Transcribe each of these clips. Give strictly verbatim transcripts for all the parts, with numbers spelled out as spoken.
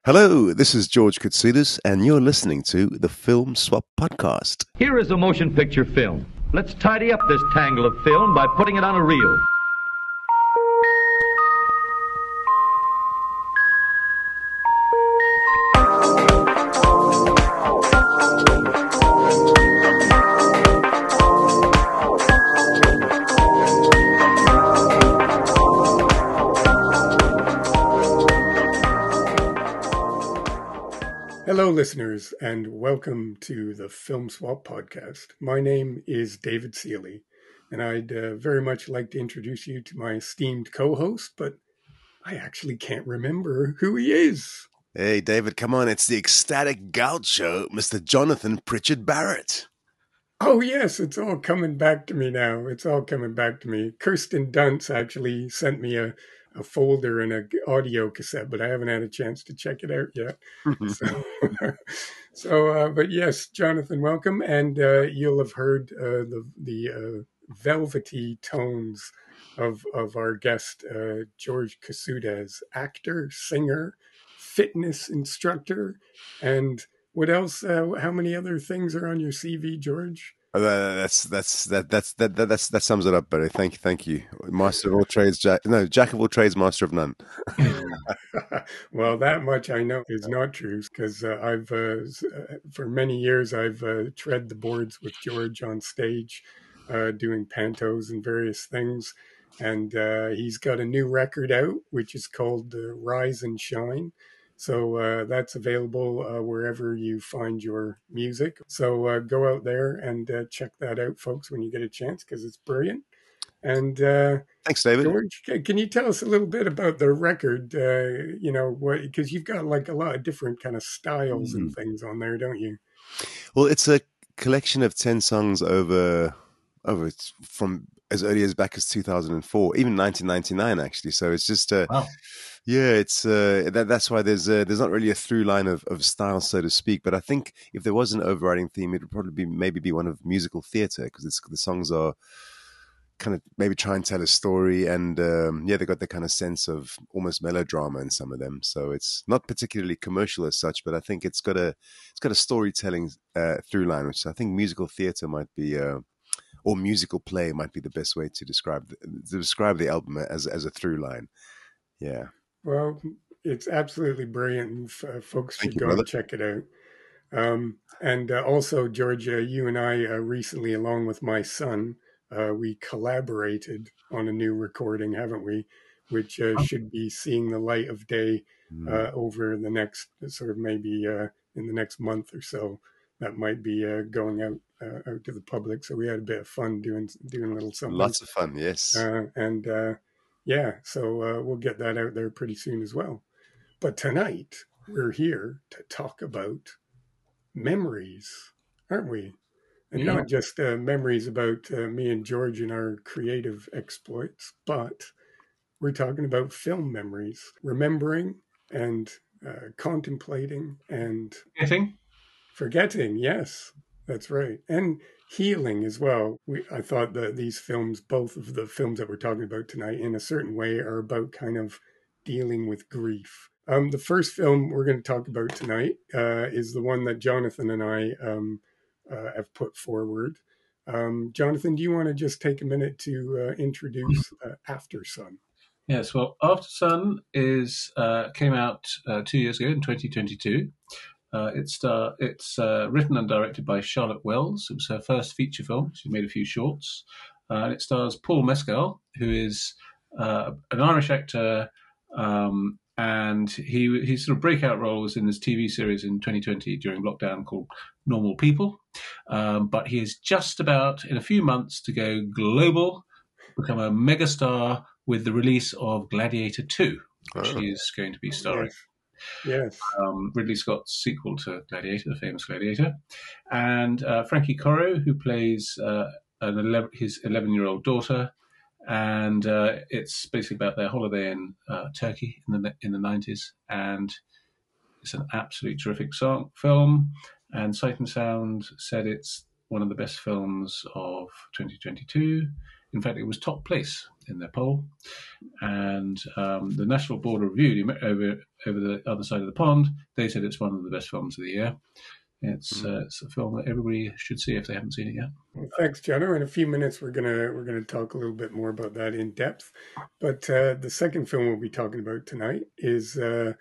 Hello, this is George Koutsoulis, and you're listening to the Film Swap Podcast. Here is a motion picture film. Let's tidy up this tangle of film by putting it on a reel. Hello, listeners, and welcome to the Film Swap Podcast. My name is David Seeley, and I'd uh, very much like to introduce you to my esteemed co-host, but I actually can't remember who he is. Hey, David, come on. It's the ecstatic gaucho, Mister Jonathan Pritchard Barrett. Oh, yes, it's all coming back to me now. It's all coming back to me. Kirsten Dunst actually sent me a, a folder and an audio cassette, but I haven't had a chance to check it out yet. so, so uh, but yes, Jonathan, welcome. And uh, you'll have heard uh, the, the uh, velvety tones of, of our guest, uh, George Koutsoulis, actor, singer, fitness instructor, and what else? Uh, how many other things are on your C V, George? Uh, that's that's that that's that, that that's that sums it up, buddy. Thank you, thank you. Master of all trades, jack no jack of all trades, master of none. Well, that much I know is not true because uh, I've uh, for many years I've uh, tread the boards with George on stage, uh, doing pantos and various things, and uh, he's got a new record out which is called uh, Rise and Shine. So uh, that's available uh, wherever you find your music. So uh, go out there and uh, check that out, folks, when you get a chance, because it's brilliant. And uh, Thanks, David. George, can you tell us a little bit about the record? Uh, you know, what, because you've got like a lot of different kind of styles mm. and things on there, don't you? Well, it's a collection of ten songs over over from as early as back as two thousand four, even nineteen ninety-nine, actually. So it's just a. Wow. Yeah, it's uh, that. That's why there's uh, there's not really a through line of, of style, so to speak. But I think if there was an overriding theme, it would probably be maybe be one of musical theatre, because the songs are kind of maybe try and tell a story, and um, yeah, they got that kind of sense of almost melodrama in some of them. So it's not particularly commercial as such, but I think it's got a it's got a storytelling uh, through line, which I think musical theatre might be. Uh, or musical play might be the best way to describe the, to describe the album as as a through line. Yeah. Well, it's absolutely brilliant. Uh, folks should you, go brother. and check it out. Um, and uh, also, Georgia, you and I uh, recently, along with my son, uh, we collaborated on a new recording, haven't we? Which uh, should be seeing the light of day uh, mm. over the next sort of maybe uh, in the next month or so. That might be uh, going out uh, out to the public. So we had a bit of fun doing doing a little something. Lots of fun, yes. Uh, and uh, yeah, so uh, we'll get that out there pretty soon as well. But tonight we're here to talk about memories, aren't we? And yeah. not just uh, memories about uh, me and George and our creative exploits, but we're talking about film memories, remembering and uh, contemplating and forgetting. Forgetting, yes, that's right. And healing as well. We, I thought that these films, both of the films that we're talking about tonight, in a certain way, are about kind of dealing with grief. Um, the first film we're going to talk about tonight uh, is the one that Jonathan and I um, uh, have put forward. Um, Jonathan, do you want to just take a minute to uh, introduce uh, Aftersun? Yes, well, Aftersun is uh, came out uh, two years ago in twenty twenty-two. Uh, it's uh, it's uh, written and directed by Charlotte Wells. It was her first feature film. She made a few shorts. Uh, and it stars Paul Mescal, who is uh, an Irish actor, um, and he his sort of breakout role was in this T V series in twenty twenty during lockdown called Normal People. Um, but he is just about, in a few months, to go global, become a megastar with the release of Gladiator two, which oh. he is going to be starring. Yes. Yes. Um, Ridley Scott's sequel to Gladiator, the famous Gladiator. And uh, Frankie Corro, who plays uh, an eleven, his eleven-year-old daughter. And uh, it's basically about their holiday in uh, Turkey in the in the nineties. And it's an absolutely terrific song, film. And Sight and Sound said it's one of the best films of twenty twenty-two. in fact, it was top place in their poll. And um, the National Board of Review over over the other side of the pond, they said it's one of the best films of the year. It's, uh, it's a film that everybody should see if they haven't seen it yet. Well, thanks, Jono. In a few minutes, we're gonna we're gonna talk a little bit more about that in depth. But uh, the second film we'll be talking about tonight is uh,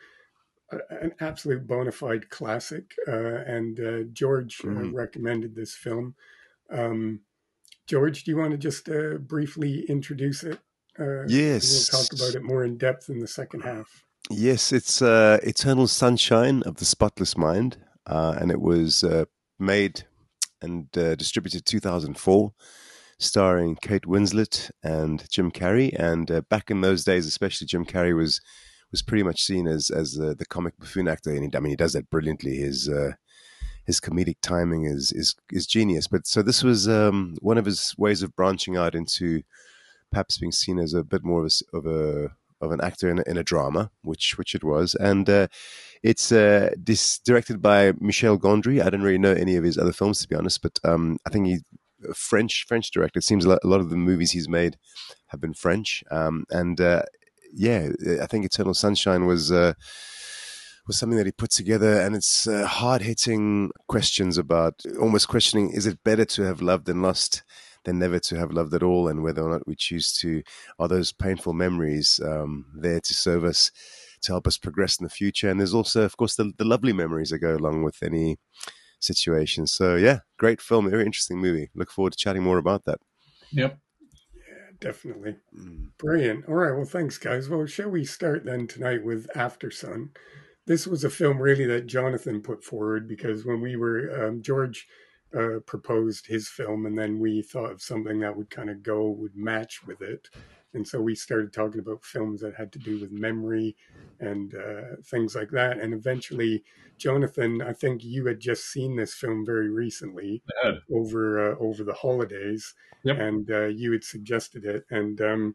an absolute bona fide classic, uh, and uh, George uh, mm. recommended this film. Um, George, do you want to just uh, briefly introduce it? Uh, yes. We'll talk about it more in depth in the second half. Yes, it's uh, Eternal Sunshine of the Spotless Mind. Uh, and it was uh, made and uh, distributed two thousand four, starring Kate Winslet and Jim Carrey. And uh, back in those days, especially, Jim Carrey was was pretty much seen as as uh, the comic buffoon actor. And he, I mean, he does that brilliantly. His uh, his comedic timing is is is genius. But so this was um, one of his ways of branching out into perhaps being seen as a bit more of a, of a of an actor in a, in a drama, which which it was. And uh, it's uh, this directed by Michel Gondry. I don't really know any of his other films, to be honest, but um, I think he's a French French director. It seems a lot, a lot of the movies he's made have been French. Um, and uh, yeah, I think Eternal Sunshine was uh, was something that he put together, and it's uh, hard hitting questions about almost questioning: is it better to have loved than lost than never to have loved at all, and whether or not we choose to, are those painful memories um, there to serve us, to help us progress in the future? And there's also, of course, the, the lovely memories that go along with any situation. So yeah, great film, very interesting movie. Look forward to chatting more about that. Yep. Yeah, definitely. Mm. Brilliant. All right, well, thanks, guys. Well, shall we start then tonight with Aftersun? This was a film really that Jonathan put forward, because when we were, um, George Uh, proposed his film, and then we thought of something that would kind of go, would match with it. And so we started talking about films that had to do with memory and uh, things like that. And eventually, Jonathan, I think you had just seen this film very recently over uh, over the holidays, yep. and uh, you had suggested it. And um,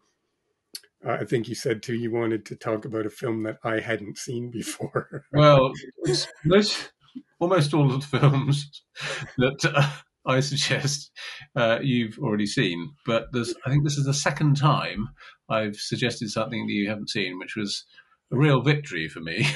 I think you said too, you wanted to talk about a film that I hadn't seen before. Well, it's, it's almost all of the films that uh, I suggest uh, you've already seen, but there's, I think this is the second time I've suggested something that you haven't seen, which was a real victory for me.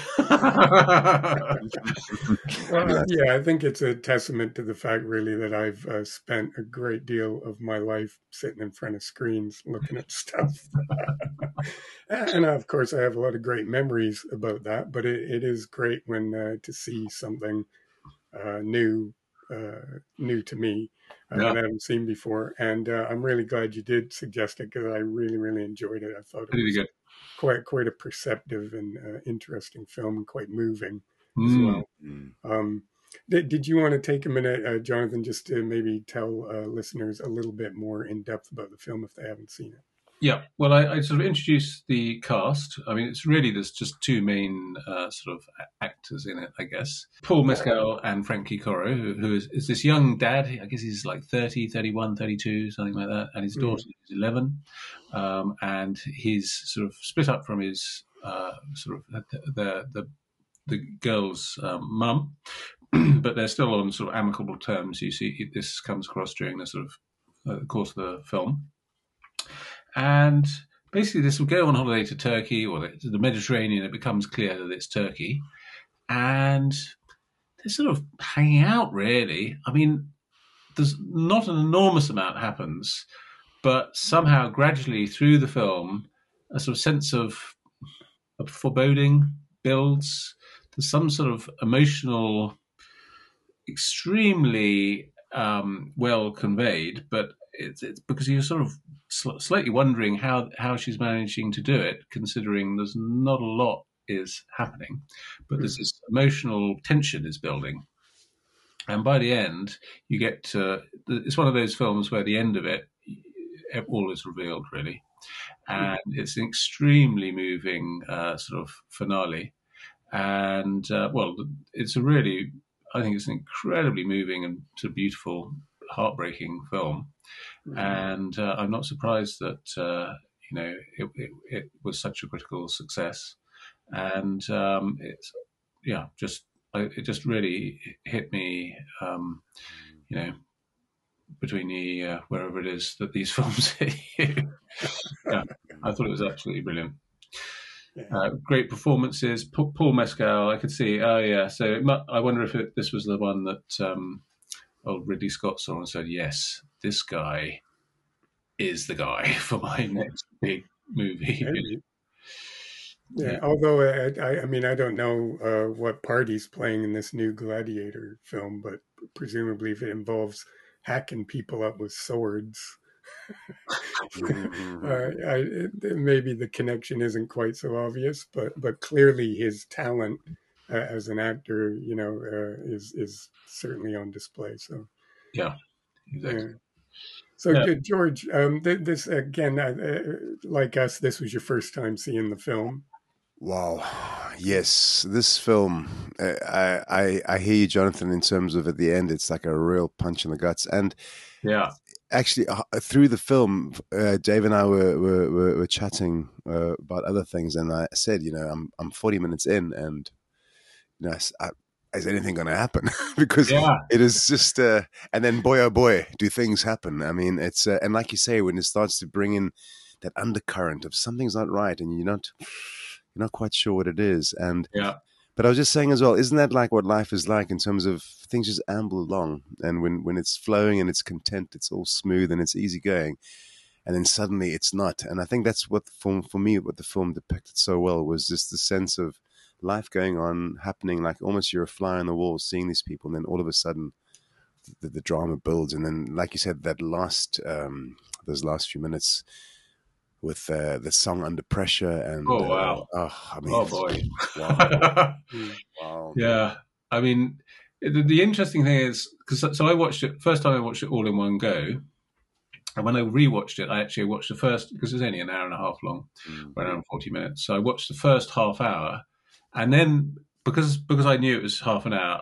Well, yeah, I think it's a testament to the fact, really, that I've uh, spent a great deal of my life sitting in front of screens looking at stuff. And of course, I have a lot of great memories about that, but it, it is great when uh, to see something uh, new, uh, new to me uh, yeah. that I haven't seen before. And uh, I'm really glad you did suggest it, because I really, really enjoyed it. I thought it really was good. quite quite a perceptive and uh, interesting film, and quite moving mm. as well. Um, did, did you want to take a minute, uh, Jonathan, just to maybe tell uh, listeners a little bit more in depth about the film if they haven't seen it? Yeah, well, I, I sort of introduced the cast. I mean, it's really, there's just two main uh, sort of actors in it, I guess. Paul Mescal and Frank Kikoro, who, who is, is this young dad. I guess he's like thirty, thirty-one, thirty-two, something like that. And his daughter mm. is eleven. Um, and he's sort of split up from his uh, sort of the the, the girl's um, mum, but they're still on sort of amicable terms. You see, this comes across during the sort of uh, course of the film. And basically, this will go on holiday to Turkey or the Mediterranean. It becomes clear that it's Turkey. And they're sort of hanging out, really. I mean, there's not an enormous amount happens, but somehow, gradually through the film, a sort of sense of, of foreboding builds. There's some sort of emotional, extremely um, well conveyed, but it's, it's because you're sort of sl- slightly wondering how, how she's managing to do it, considering there's not a lot is happening, but there's this emotional tension is building. And by the end, you get to, it's one of those films where the end of it, all is revealed, really. And it's an extremely moving uh, sort of finale. And, uh, well, it's a really, I think it's an incredibly moving and sort of beautiful, heartbreaking film. Mm-hmm. And uh, I'm not surprised that, uh, you know, it, it, it was such a critical success. And um, it's, yeah, just, I, it just really hit me, um, you know, between the uh, wherever it is that these films hit you. Yeah, I thought it was absolutely brilliant. Yeah. Uh, great performances. P- Paul Mescal, I could see. Oh yeah, so it mu- I wonder if it, this was the one that um, old Ridley Scott saw and said, "Yes, this guy is the guy for my next big movie." Maybe. Yeah, Yeah. although I, I, I mean, I don't know uh, what part he's playing in this new Gladiator film, but presumably if it involves hacking people up with swords, uh, I, it, maybe the connection isn't quite so obvious. But but clearly his talent uh, as an actor, you know, uh, is is certainly on display. So Yeah, exactly. yeah. So Yeah. good, George. Um, th- this again, uh, uh, like us, this was your first time seeing the film. Wow. Yes, this film, uh, I, I I hear you, Jonathan, in terms of at the end, it's like a real punch in the guts. And Yeah. actually, uh, through the film, uh, Dave and I were were, were, were chatting uh, about other things, and I said, you know, I'm I'm forty minutes in, and you know, I, is anything going to happen? Because Yeah. it is just, uh, and then boy oh boy, do things happen. I mean, it's uh, and like you say, when it starts to bring in that undercurrent of something's not right, and you're not you're not quite sure what it is, and Yeah. but I was just saying as well, isn't that like what life is like in terms of things just amble along, and when when it's flowing and it's content, it's all smooth and it's easy going, and then suddenly it's not. And I think that's what for for me, what the film depicted so well was just the sense of life going on, happening, like almost you're a fly on the wall, seeing these people, and then all of a sudden the, the drama builds, and then like you said, that last um, those last few minutes with uh, the song Under Pressure, and Oh uh, wow. oh, I mean, Oh boy. wow, wow, Yeah. I mean, the, the interesting thing is because so I watched it first time I watched it all in one go, and when I rewatched it, I actually watched the first because it's only an hour and a half long, mm. around forty minutes. So I watched the first half hour, and then because because I knew it was half an hour,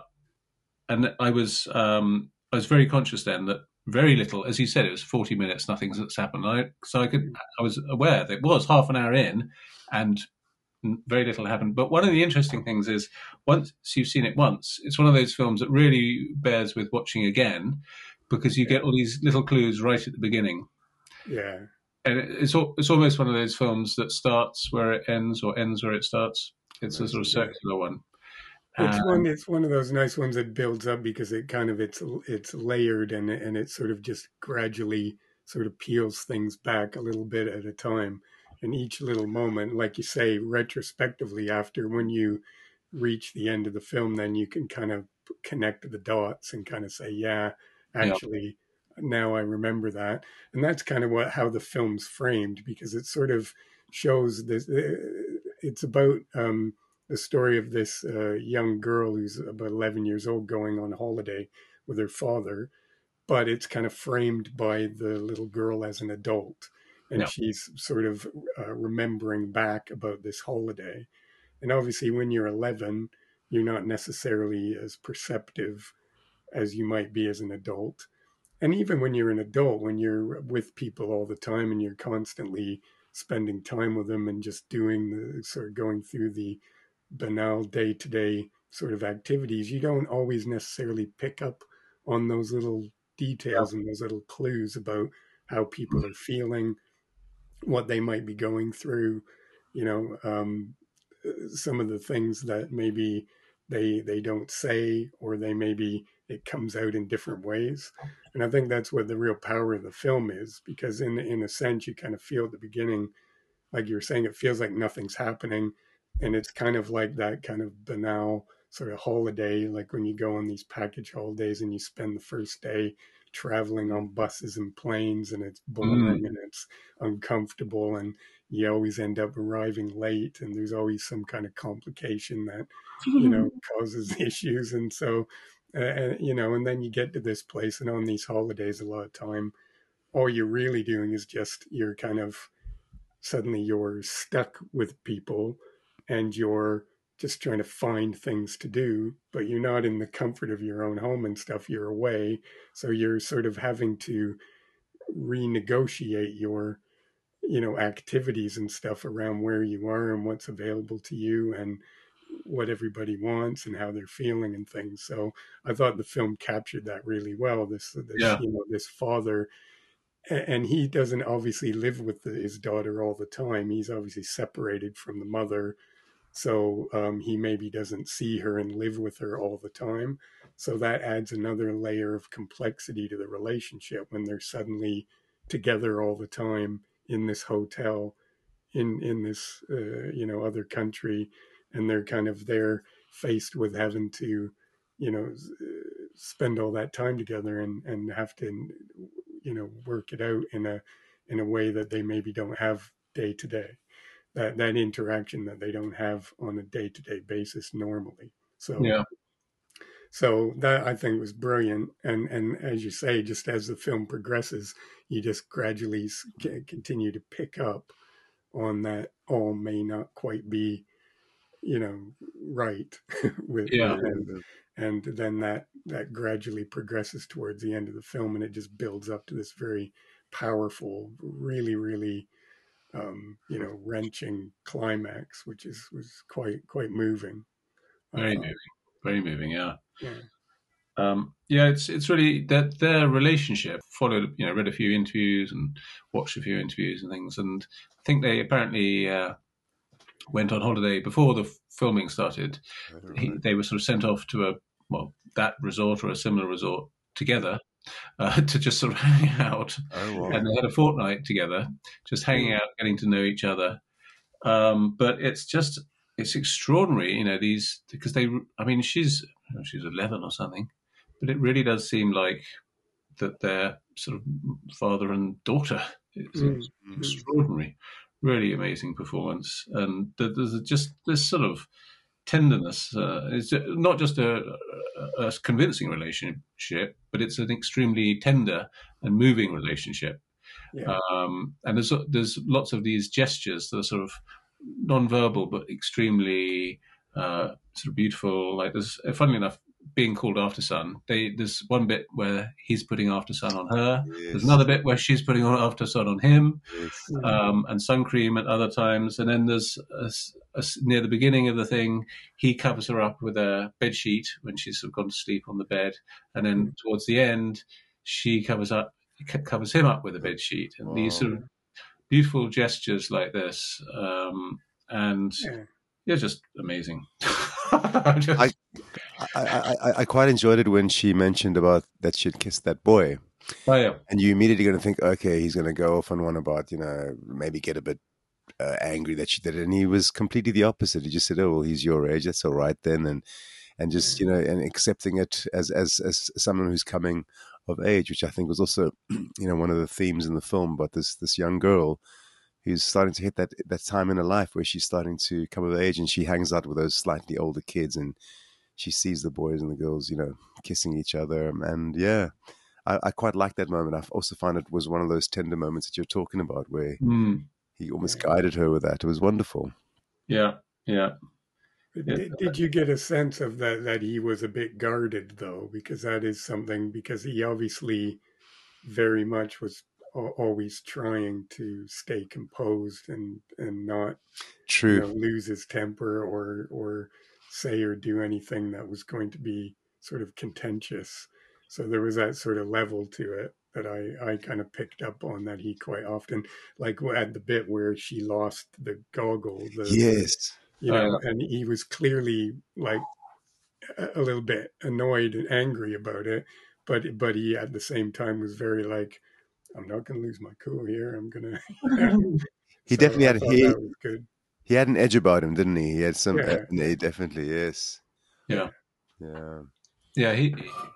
and I was um, I was very conscious then that very little, as you said, it was forty minutes, nothing's that's happened. I, so I could I was aware that it was half an hour in, and very little happened. But one of the interesting things is once you've seen it once, it's one of those films that really bears with watching again because you Yeah. get all these little clues right at the beginning. Yeah. And it's it's almost one of those films that starts where it ends or ends where it starts. It's a sort of circular one. It's Um, one. It's one of those nice ones that builds up because it kind of it's it's layered and and it sort of just gradually sort of peels things back a little bit at a time. And each little moment, like you say, retrospectively, after when you reach the end of the film, then you can kind of connect the dots and kind of say, yeah, yeah, actually, now I remember that. And that's kind of what how the film's framed because it sort of shows this. It's about. Um, the story of this uh, young girl who's about eleven years old going on holiday with her father, but it's kind of framed by the little girl as an adult. And yeah, she's sort of uh, remembering back about this holiday. And obviously, when you're eleven, you're not necessarily as perceptive as you might be as an adult. And even when you're an adult, when you're with people all the time and you're constantly spending time with them and just doing the sort of going through the banal day to day sort of activities, you don't always necessarily pick up on those little details and those little clues about how people are feeling, what they might be going through, you know, um, some of the things that maybe they they don't say or they maybe it comes out in different ways. And I think that's what the real power of the film is because in in a sense you kind of feel at the beginning like you were saying, it feels like nothing's happening. And it's kind of like that kind of banal sort of holiday, like when you go on these package holidays and you spend the first day traveling on buses and planes and it's mm, boring and it's uncomfortable and you always end up arriving late and there's always some kind of complication that, you know, causes issues. And so, uh, you know, and then you get to this place and on these holidays, a lot of time, all you're really doing is just you're kind of suddenly you're stuck with people and you're just trying to find things to do, but you're not in the comfort of your own home and stuff. You're away. So you're sort of having to renegotiate your, you know, activities and stuff around where you are and what's available to you. And, what everybody wants and how they're feeling and things. So I thought the film captured that really well. This, this Yeah. you know, this father, and he doesn't obviously live with the, his daughter all the time. He's obviously separated from the mother, so um, he maybe doesn't see her and live with her all the time. So that adds another layer of complexity to the relationship when they're suddenly together all the time in this hotel in in this uh, you know other country, and they're kind of there faced with having to you know spend all that time together and and have to you know work it out in a in a way that they maybe don't have day to day, that that interaction that they don't have on a day to day basis normally. So Yeah. so that I think was brilliant, and and as you say, just as the film progresses, you just gradually continue to pick up on that all may not quite be, you know, right with, Yeah. and, and then that that gradually progresses towards the end of the film, and it just builds up to this very powerful, really, really, um, you know, wrenching climax, which is was quite quite moving. Very moving. Very moving. Yeah. Yeah. Um, yeah, it's it's really that their relationship. Followed, you know, read a few interviews and watched a few interviews and things, and I think they apparently uh, went on holiday before the filming started. Right. He, they were sort of sent off to a well that resort or a similar resort together uh, to just sort of hang out, oh, wow. and they had a fortnight together, just hanging out, getting to know each other. Um, but it's just it's extraordinary, you know, these because they. I mean, she's she's eleven or something. But it really does seem like that they're sort of father and daughter. It's mm-hmm. extraordinary, really amazing performance, and there's just this sort of tenderness. Uh, it's not just a, a convincing relationship, but it's an extremely tender and moving relationship. Yeah. Um, and there's there's lots of these gestures that are sort of non-verbal, but extremely uh, sort of beautiful. Like there's, funnily enough, being called After Sun, they, there's one bit where he's putting After Sun on her. Yes. There's another bit where she's putting on After Sun on him, yes. um, and sun cream at other times. And then there's a, a, near the beginning of the thing, he covers her up with a bed sheet when she's sort of gone to sleep on the bed, and then towards the end, she covers up covers him up with a bed sheet. And wow. these sort of beautiful gestures like this, um, and yeah. It's just amazing. just... I, I, I, I quite enjoyed it when she mentioned about that she'd kissed that boy. Oh, yeah. And you immediately going to think, okay, he's going to go off on one about, you know, maybe get a bit uh, angry that she did it. And he was completely the opposite. He just said, oh, well, he's your age. That's all right then. And and just, you know, and accepting it as, as, as someone who's coming of age, which I think was also, you know, one of the themes in the film about this this young girl who's starting to hit that that time in her life where she's starting to come of age, and she hangs out with those slightly older kids, and she sees the boys and the girls, you know, kissing each other. And yeah, I, I quite like that moment. I also found it was one of those tender moments that you're talking about where mm. he almost guided her with that. It was wonderful. Yeah, yeah. Did, did you get a sense of that, that he was a bit guarded, though? Because that is something, because he obviously very much was always trying to stay composed and, and not True. You know, lose his temper or or say or do anything that was going to be sort of contentious. So there was that sort of level to it that I, I kind of picked up on, that he quite often, like at the bit where she lost the goggle. The, yes. You know, uh, and he was clearly like a, a little bit annoyed and angry about it. But but he at the same time was very like, I'm not going to lose my cool here. I'm going to. He so definitely had he, that was good. He had an edge about him, didn't he? He had some. Yeah. Uh, definitely, yes. Yeah. Yeah. Yeah. He,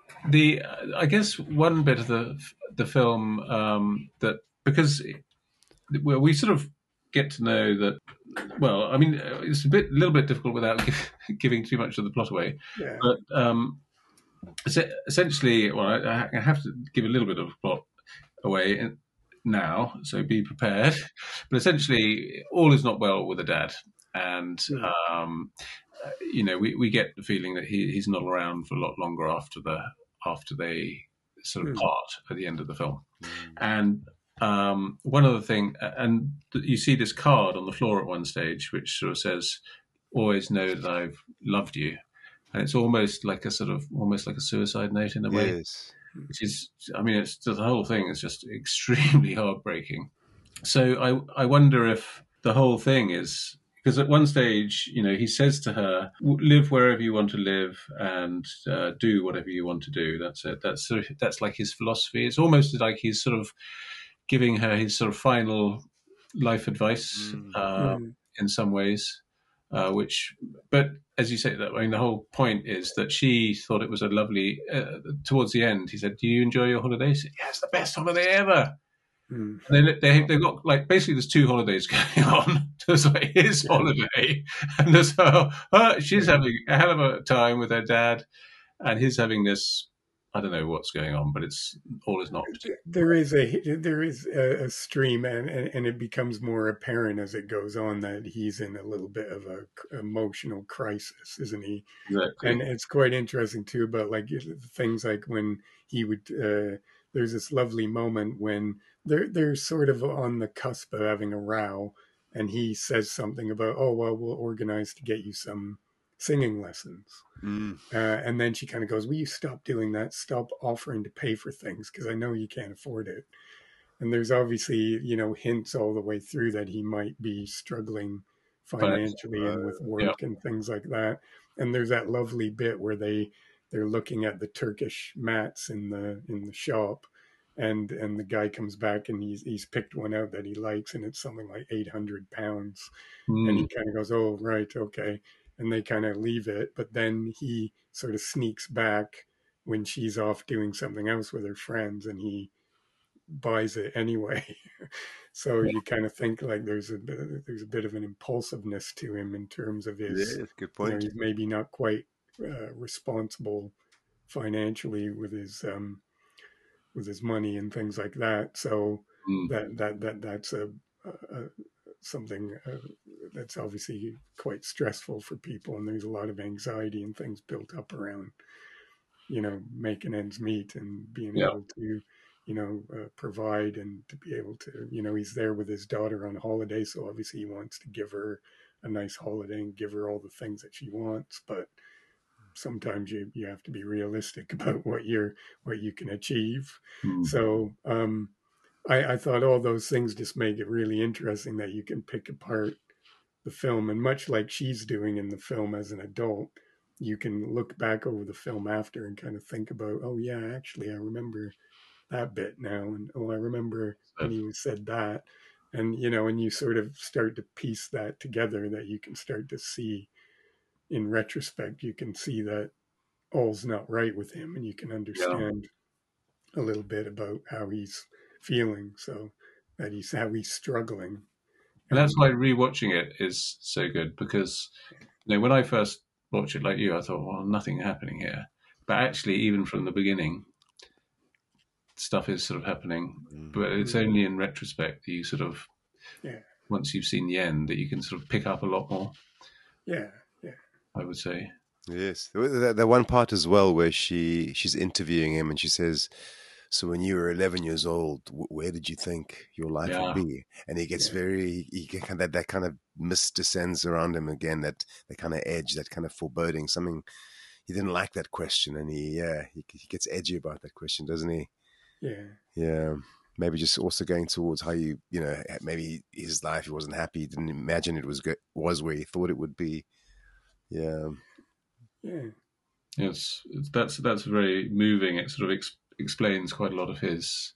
the I guess one bit of the the film um, that because well, we sort of get to know that. Well, I mean, it's a bit, a little bit difficult without giving too much of the plot away. Yeah. But um, essentially, well, I, I have to give a little bit of plot away now, so be prepared. But essentially, all is not well with the dad, and um, you know, we, we get the feeling that he, he's not around for a lot longer after the after they sort of mm. part at the end of the film. Mm. And um, one other thing, and you see this card on the floor at one stage, which sort of says, always know that I've loved you. And it's almost like a sort of, almost like a suicide note in a way, Yes. which is, I mean, it's the whole thing is just extremely heartbreaking. So I, I wonder if the whole thing is, because at one stage, you know, he says to her, "Live wherever you want to live and uh, do whatever you want to do." That's it. That's sort of, that's like his philosophy. It's almost like he's sort of giving her his sort of final life advice Mm. uh, Mm. in some ways. Uh, which, but as you say, that I mean, the whole point is that she thought it was a lovely. Uh, towards the end, he said, "Do you enjoy your holiday?" She said, "Yeah, it's the best holiday ever." Mm. They they they've got like basically there's two holidays going on. There's like his Yeah. holiday, and there's her. her she's yeah. having a hell of a time with her dad, and he's having this. I don't know what's going on, but it's all is not. There is a there is a, a stream, and, and and it becomes more apparent as it goes on that he's in a little bit of a emotional crisis, isn't he? Exactly. And it's quite interesting too about like things like when he would. Uh, there's this lovely moment when they're they're sort of on the cusp of having a row, and he says something about, "Oh well, we'll organize to get you some singing lessons." Mm. Uh, and then she kind of goes, "Will you stop doing that? Stop offering to pay for things because I know you can't afford it." And there's obviously, you know, hints all the way through that he might be struggling financially and with work yeah. and things like that. And there's that lovely bit where they they're looking at the Turkish mats in the in the shop, and and the guy comes back and he's he's picked one out that he likes, and it's something like eight hundred pounds, Mm. and he kind of goes, "Oh right, okay." And they kind of leave it, but then he sort of sneaks back when she's off doing something else with her friends, and he buys it anyway. So yeah. you kind of think like there's a bit, there's a bit of an impulsiveness to him in terms of his, yeah, good point. You know, he's maybe not quite uh, responsible financially with his um, with his money and things like that. So mm. that that that that's a, a something uh, that's obviously quite stressful for people, and there's a lot of anxiety and things built up around, you know, making ends meet and being yeah. able to, you know, uh, provide and to be able to, you know, he's there with his daughter on holiday, so obviously he wants to give her a nice holiday and give her all the things that she wants, but sometimes you you have to be realistic about what you're what you can achieve. Mm. So um I, I thought all those things just make it really interesting that you can pick apart the film, and much like she's doing in the film as an adult, you can look back over the film after and kind of think about, oh yeah, actually I remember that bit now, and oh I remember when he said that, and you know, and you sort of start to piece that together, that you can start to see in retrospect, you can see that all's not right with him, and you can understand yeah. a little bit about how he's feeling, so that he's how he's struggling. And that's why rewatching it is so good, because you know, when I first watched it like you, I thought, well, nothing happening here. But actually, even from the beginning, stuff is sort of happening. Mm. But it's mm. only in retrospect that you sort of, yeah. once you've seen the end, that you can sort of pick up a lot more. Yeah, yeah. I would say. Yes. The, the one part as well where she she's interviewing him and she says, so when you were eleven years old, where did you think your life yeah. would be? And he gets yeah. very, he get kind of, that kind of mist descends around him again, that, that kind of edge, that kind of foreboding, something, he didn't like that question. And he, yeah, he, he gets edgy about that question, doesn't he? Yeah. Yeah. Maybe just also going towards how you, you know, maybe his life, he wasn't happy. He didn't imagine it was good, was where he thought it would be. Yeah. Yeah. Yes, that's, that's very moving. It sort of ex- explains quite a lot of his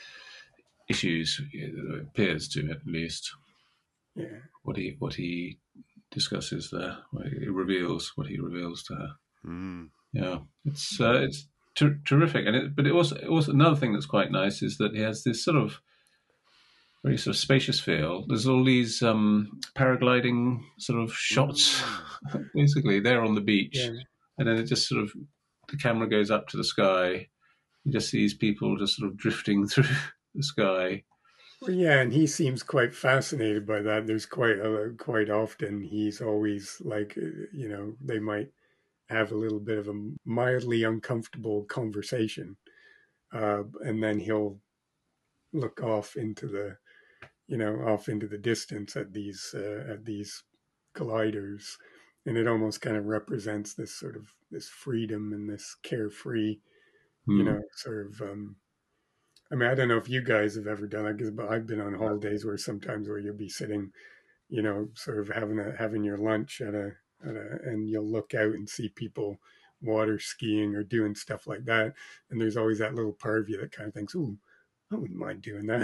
issues, it appears to at least. Yeah. What he what he discusses there, it reveals what he reveals to her. Mm. Yeah, it's uh, it's ter- terrific, and it, but it also also another thing that's quite nice is that he has this sort of very sort of spacious feel. There's all these um, paragliding sort of shots, mm. basically there on the beach, yeah. and then it just sort of the camera goes up to the sky. You just see these people just sort of drifting through the sky. Well, yeah, and he seems quite fascinated by that. There's quite a, quite often he's always like, you know, they might have a little bit of a mildly uncomfortable conversation, uh, and then he'll look off into the, you know, off into the distance at these uh, at these gliders, and it almost kind of represents this sort of this freedom and this carefree, mm. you know, sort of. Um, I mean, I don't know if you guys have ever done it, but I've been on holidays where sometimes where you'll be sitting, you know, sort of having a having your lunch at a, at a and you'll look out and see people water skiing or doing stuff like that, and there's always that little part of you that kind of thinks, "Ooh, I wouldn't mind doing that."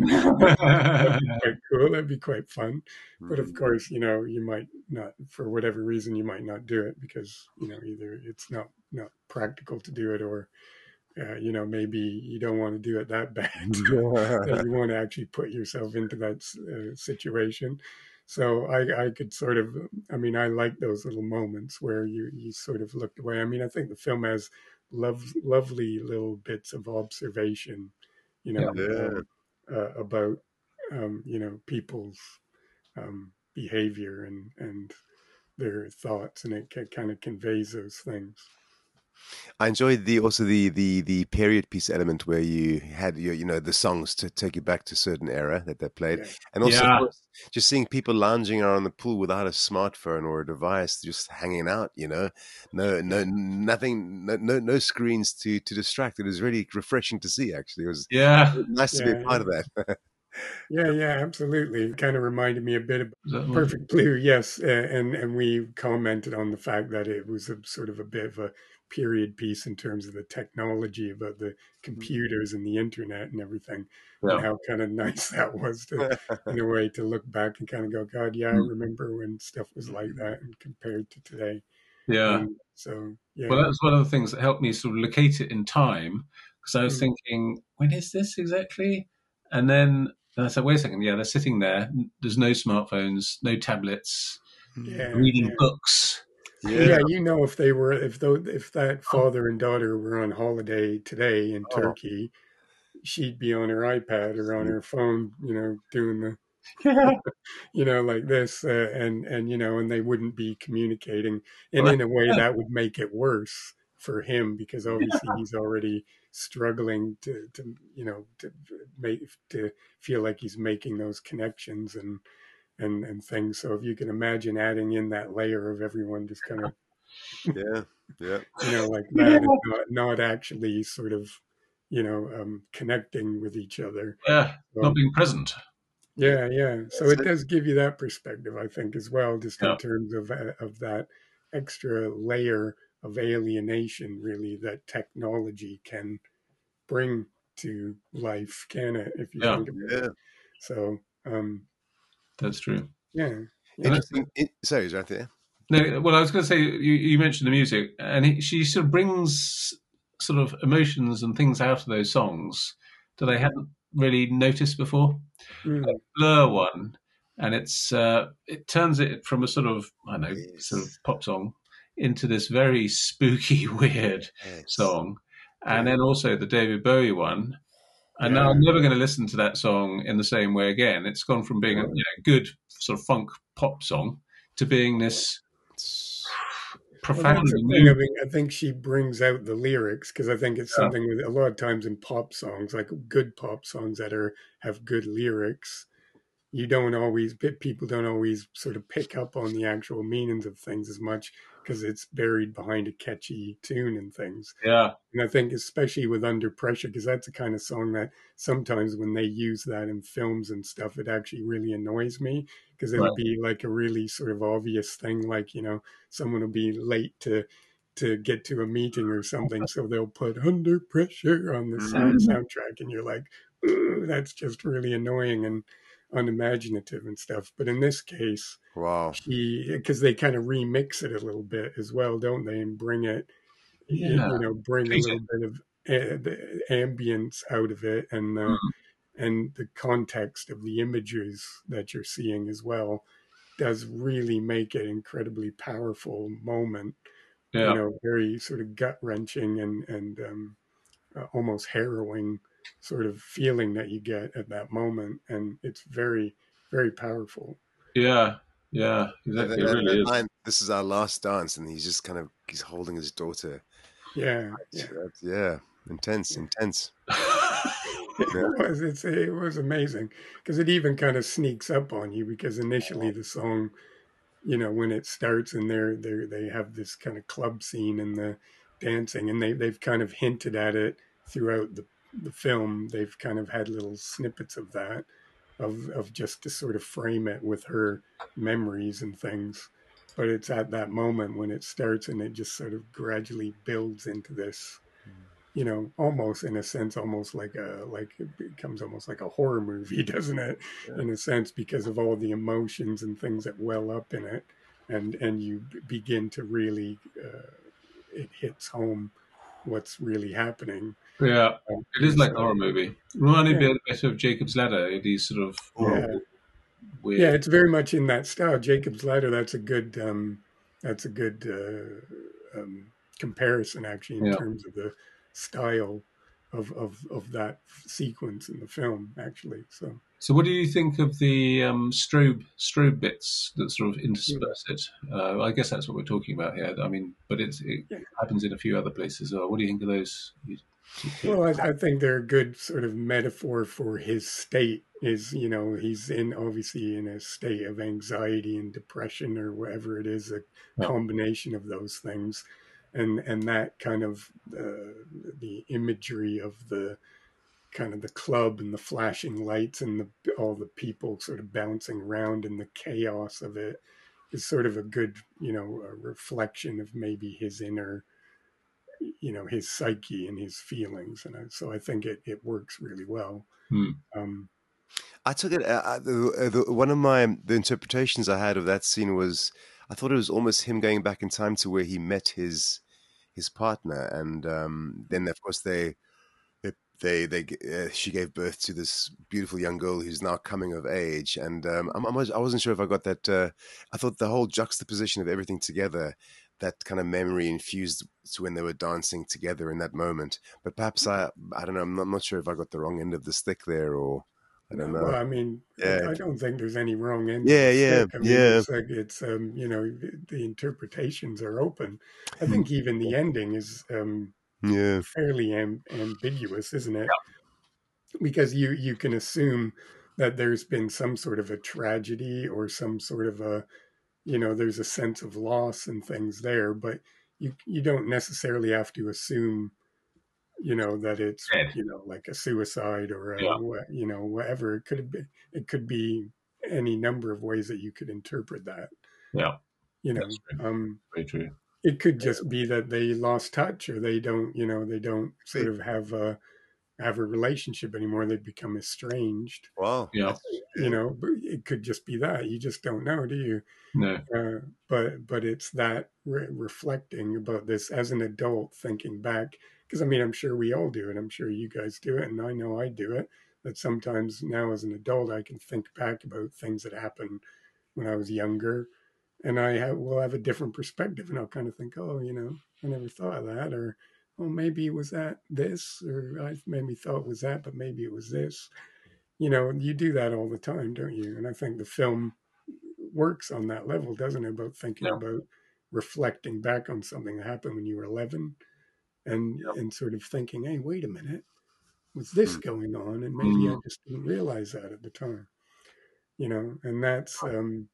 That'd be quite cool. That'd be quite fun. But of course, you know, you might not, for whatever reason, you might not do it because, you know, either it's not not practical to do it, or uh, you know, maybe you don't want to do it that bad that you want to actually put yourself into that uh, situation. So I, I could sort of, I mean, I like those little moments where you, you sort of looked away. I mean, I think the film has love, lovely little bits of observation, you know, yeah. um, uh, about, um, you know, people's um, behavior and, and their thoughts, and it kind of conveys those things. I enjoyed the also the the the period piece element where you had your you know the songs to take you back to a certain era that they played, yeah. and also yeah. of course, just seeing people lounging around the pool without a smartphone or a device, just hanging out. You know, no no nothing, no no, no screens to to distract. It was really refreshing to see. Actually, it was yeah nice to yeah, be a part yeah. of that. Yeah, yeah, absolutely. It kind of reminded me a bit of Perfect Blue, yes, and and we commented on the fact that it was a sort of a bit of a period piece in terms of the technology, about the computers and the internet and everything, yeah. and how kind of nice that was to, in a way, to look back and kind of go, God, yeah, I remember when stuff was like that, and compared to today. Yeah. And so, yeah. Well, that was one of the things that helped me sort of locate it in time, because I was mm. thinking, when is this exactly? And then and I said, wait a second, yeah, they're sitting there. There's no smartphones, no tablets, yeah, reading yeah. books. Yeah. yeah, you know, if they were, if though, if that father and daughter were on holiday today in oh. Turkey, she'd be on her iPad or on her phone, you know, doing the, you know, like this, uh, and and you know, and they wouldn't be communicating, and in a way that would make it worse for him, because obviously he's already struggling to, to you know, to make to feel like he's making those connections and. And, and things. So if you can imagine adding in that layer of everyone just kind of, yeah, yeah, you know, like that, and not, not actually sort of, you know, um, connecting with each other. Yeah, so, not being present. Yeah, yeah. So it does give you that perspective, I think, as well, just yeah. in terms of of that extra layer of alienation, really, that technology can bring to life, can it? If you yeah. think about yeah. it. So. Um, That's true. Yeah. Interesting. It, sorry, is right there? No, well, I was going to say, you, you mentioned the music, and it, she sort of brings sort of emotions and things out of those songs that I hadn't really noticed before. Mm. The Blur one, and it's uh, it turns it from a sort of, I don't know, yes. sort of pop song into this very spooky, weird yes. song. And yeah. then also the David Bowie one. And yeah. now I'm never going to listen to that song in the same way again. It's gone from being a you know, good sort of funk pop song to being this profoundly well, new. I think, I think she brings out the lyrics, because I think it's yeah. something with a lot of times in pop songs, like good pop songs that are have good lyrics. You don't always, people don't always sort of pick up on the actual meanings of things as much, because it's buried behind a catchy tune and things. Yeah. And I think especially with Under Pressure, because that's the kind of song that sometimes when they use that in films and stuff, it actually really annoys me, because it'll right. be like a really sort of obvious thing, like, you know, someone will be late to to get to a meeting or something, so they'll put Under Pressure on the sound soundtrack, and you're like, ooh, that's just really annoying and unimaginative and stuff. But in this case, wow, she, because they kind of remix it a little bit as well, don't they, and bring it, yeah. you know, bring a little bit of uh, the ambience out of it, and uh, mm. and the context of the images that you're seeing as well does really make it incredibly powerful moment. Yeah. You know, very sort of gut wrenching and and um, uh, almost harrowing sort of feeling that you get at that moment, and it's very, very powerful. Yeah, yeah, exactly. That, that, it really is. Line, this is our last dance, and he's just kind of he's holding his daughter. Yeah, yeah, that's, yeah. intense, yeah. intense. It was. It's it was amazing, because it even kind of sneaks up on you, because initially the song you know, when it starts and they're they they have this kind of club scene and the dancing, and they they've kind of hinted at it throughout the the film. They've kind of had little snippets of that, of of just to sort of frame it with her memories and things. But it's at that moment when it starts and it just sort of gradually builds into this, you know, almost in a sense, almost like a like it becomes almost like a horror movie, doesn't it? Yeah. In a sense, because of all the emotions and things that well up in it, and and you begin to really, uh, it hits home what's really happening. Yeah, um, it is like a horror movie. Reminded me yeah. a bit of Jacob's Ladder. These sort of yeah. Weird. Yeah, it's very much in that style. Jacob's Ladder. That's a good. Um, that's a good uh, um, comparison, actually, in yeah. terms of the style of, of of that sequence in the film. Actually, so. So, what do you think of the um, strobe strobe bits that sort of intersperse it? Uh, I guess that's what we're talking about here. I mean, but it's, it yeah. happens in a few other places. Well. What do you think of those? Well, I, I think they're a good sort of metaphor for his state. Is, you know, he's in obviously in a state of anxiety and depression or whatever it is, a yeah. combination of those things, and and that kind of uh, the imagery of the kind of the club and the flashing lights and the all the people sort of bouncing around and the chaos of it is sort of a good, you know, a reflection of maybe his inner, you know, his psyche and his feelings. And I, so I think it, it works really well. Hmm. Um, I took it, uh, the, the, one of my, the interpretations I had of that scene was, I thought it was almost him going back in time to where he met his, his partner. And um, then of course they, they, they, they uh, she gave birth to this beautiful young girl who's now coming of age. And um, I'm, I'm, I wasn't sure if I got that. Uh, I thought the whole juxtaposition of everything together, that kind of memory infused to when they were dancing together in that moment. But perhaps I, I don't know. I'm not, I'm not sure if I got the wrong end of the stick there, or I don't know. Well, I mean, yeah. I don't think there's any wrong end. Yeah, to the yeah, stick. I mean, yeah. It's like it's um, you know, the interpretations are open. I think even the ending is um, yeah, fairly am- ambiguous, isn't it? Yeah. Because you you can assume that there's been some sort of a tragedy or some sort of a, you know, there's a sense of loss and things there, but you you don't necessarily have to assume, you know, that it's, you know, like a suicide or a, yeah. you know, whatever. It could be, it could be any number of ways that you could interpret that. Yeah. You know, um, very true. It could just be that they lost touch, or they don't, you know, they don't sort of have a, have a relationship anymore. They become estranged. Wow. Yeah. You know, but it could just be that. You just don't know, do you? No. Uh, but, but it's that re- reflecting about this as an adult, thinking back. Because, I mean, I'm sure we all do it. I'm sure you guys do it. And I know I do it. That sometimes now as an adult, I can think back about things that happened when I was younger. And I have, will have a different perspective. And I'll kind of think, oh, you know, I never thought of that. Or, oh, maybe it was that this. Or I maybe thought it was that, but maybe it was this. You know, you do that all the time, don't you? And I think the film works on that level, doesn't it? About thinking yeah. about reflecting back on something that happened when you were eleven. And yep. and sort of thinking, hey, wait a minute, was this going on? And maybe mm. I just didn't realize that at the time, you know. And that's um,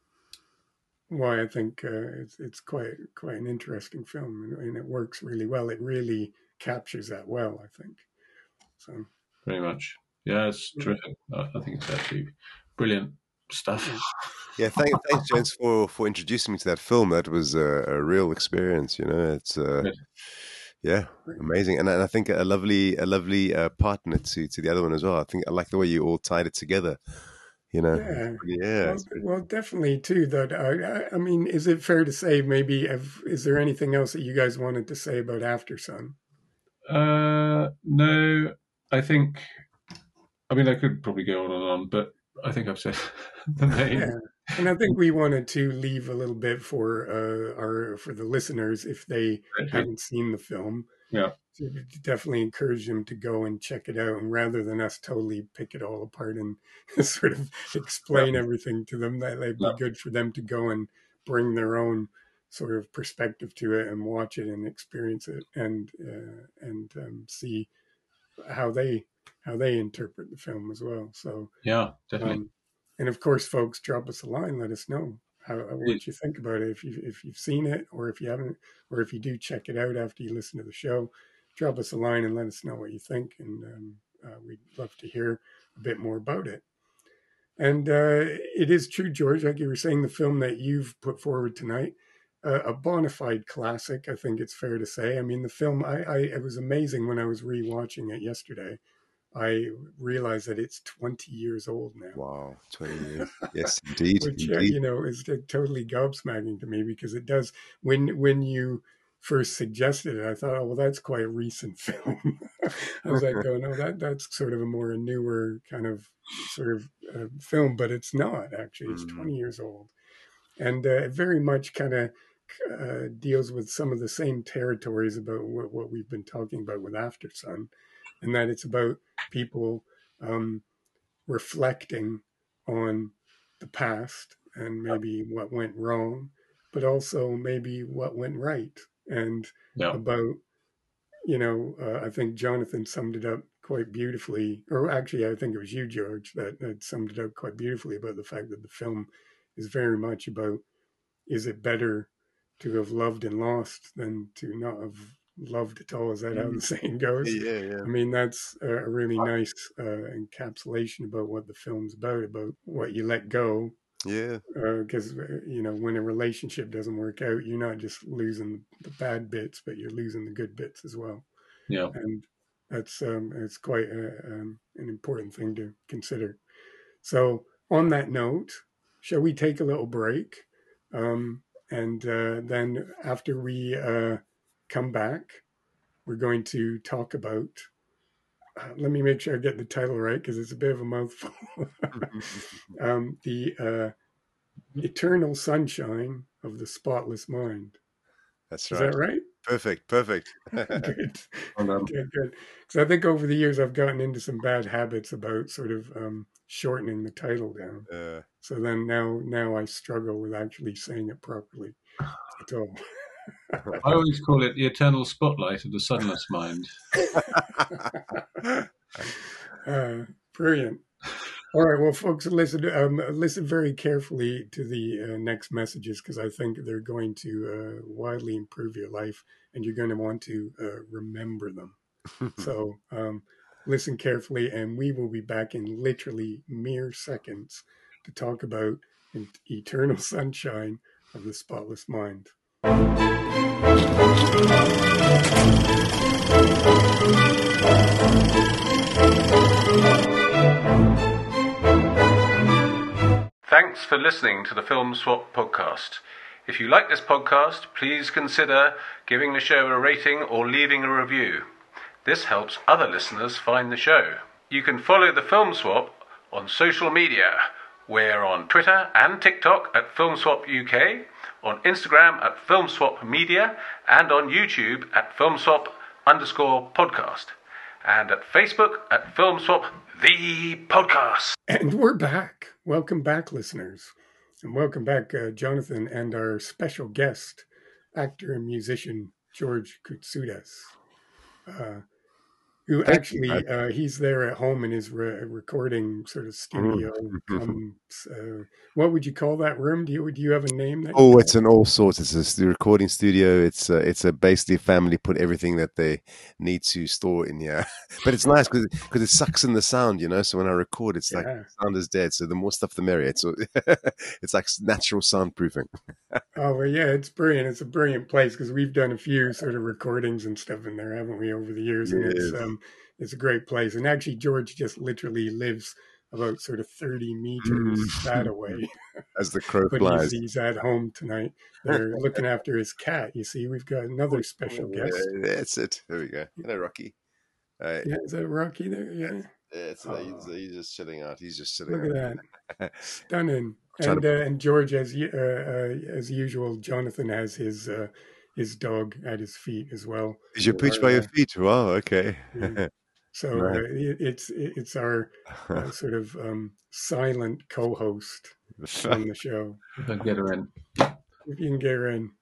why I think uh, it's it's quite quite an interesting film, and, and it works really well. It really captures that well, I think. So very much, yeah, it's yeah. terrific. I think it's actually brilliant stuff. Yeah, thank, thanks, James, for for introducing me to that film. That was a, a real experience. You know, it's. Uh, Yeah, amazing, and, and I think a lovely, a lovely uh, partner to, to the other one as well. I think I like the way you all tied it together. You know, yeah, yeah. Well, well definitely too. That I, I mean, is it fair to say maybe? Have, is there anything else that you guys wanted to say about Aftersun? Uh, no, I think. I mean, I could probably go on and on, but I think I've said the main. Yeah. And I think we wanted to leave a little bit for uh, our for the listeners if they okay. haven't seen the film. Yeah, to definitely encourage them to go and check it out. And rather than us totally pick it all apart and sort of explain yeah. everything to them, that it'd be yeah. good for them to go and bring their own sort of perspective to it and watch it and experience it and uh, and um, see how they how they interpret the film as well. So yeah, definitely. Um, And of course, folks, drop us a line. Let us know how, what you think about it. If you if you've seen it, or if you haven't, or if you do, check it out after you listen to the show. Drop us a line and let us know what you think, and um, uh, we'd love to hear a bit more about it. And uh, it is true, George, like you were saying, the film that you've put forward tonight, uh, a bona fide classic, I think it's fair to say. I mean, the film, I, I it was amazing when I was rewatching it yesterday. I realized that it's twenty years old now. Wow, twenty years. Yes, indeed. Which, indeed. Uh, you know, is totally gobsmacking to me, because it does, when when you first suggested it, I thought, oh, well, that's quite a recent film. I was like, going, oh, that that's sort of a more newer kind of sort of uh, film, but it's not, actually. It's mm. twenty years old. And uh, it very much kind of uh, deals with some of the same territories about what, what we've been talking about with Aftersun, and that it's about people um, reflecting on the past and maybe what went wrong, but also maybe what went right. And yeah. about, you know, uh, I think Jonathan summed it up quite beautifully, or actually, I think it was you, George, that, that summed it up quite beautifully about the fact that the film is very much about, is it better to have loved and lost than to not have loved at all? Is that how the saying goes? Yeah, yeah. I mean, that's a really nice uh, encapsulation about what the film's about, about what you let go. Yeah. Because, uh, you know, when a relationship doesn't work out, you're not just losing the bad bits, but you're losing the good bits as well. Yeah. And that's um, it's quite a, um, an important thing to consider. So on that note, shall we take a little break? Um, and uh, then after we uh, come back, we're going to talk about, uh, let me make sure I get the title right, because it's a bit of a mouthful. um, the uh, Eternal Sunshine of the Spotless Mind. That's right. Is that right? Perfect, perfect. Good, good, good. Because I think over the years I've gotten into some bad habits about sort of um, shortening the title down. Uh, so then now, now I struggle with actually saying it properly at all. I always call it the eternal spotlight of the sunless mind. uh, brilliant. All right, well, folks, listen um, listen very carefully to the uh, next messages, because I think they're going to uh, widely improve your life, and you're going to want to uh, remember them. So um, listen carefully, and we will be back in literally mere seconds to talk about Eternal Sunshine of the Spotless Mind. Thanks for listening to the Film Swap podcast. If you like this podcast, please consider giving the show a rating or leaving a review. This helps other listeners find the show. You can follow the Film Swap on social media. We're on Twitter and TikTok at Film Swap U K, on Instagram at Film Swap Media, and on YouTube at Film Swap underscore podcast, and at Facebook at Film Swap the podcast. And we're back. Welcome back, listeners. And welcome back, uh, Jonathan, and our special guest, actor and musician, George Koutsoudis, uh, who Thank actually, you, uh, he's there at home in his re- recording sort of studio. um, uh, what would you call that room? Do you do you have a name? That oh, it's an all sorts. It's a recording studio. It's a, it's a basically a family put everything that they need to store in here. But it's nice because because it sucks in the sound, you know. So when I record, it's yeah. like the sound is dead. So the more stuff, the merrier. It's it's like natural soundproofing. Oh well, yeah, it's brilliant. It's a brilliant place because we've done a few sort of recordings and stuff in there, haven't we, over the years? And yes. it's um it's a great place. And actually, George just literally lives about sort of thirty meters mm. that away. As the crow but flies. He's, he's at home tonight. They're looking after his cat. You see, we've got another special guest. Yeah, that's it. There we go. Hello, Rocky. Uh, yeah, is that Rocky there? Yeah. Yeah, it's, oh. he's, he's just chilling out. He's just chilling Look out. Look at that. Stunning. And uh, and George, as uh, uh, as usual, Jonathan has his uh, his dog at his feet as well. Is your pooch by your feet? Wow, okay. Yeah. So right. uh, it, it's it's our uh, sort of um, silent co-host on the show. If I get her in. If you can get her in.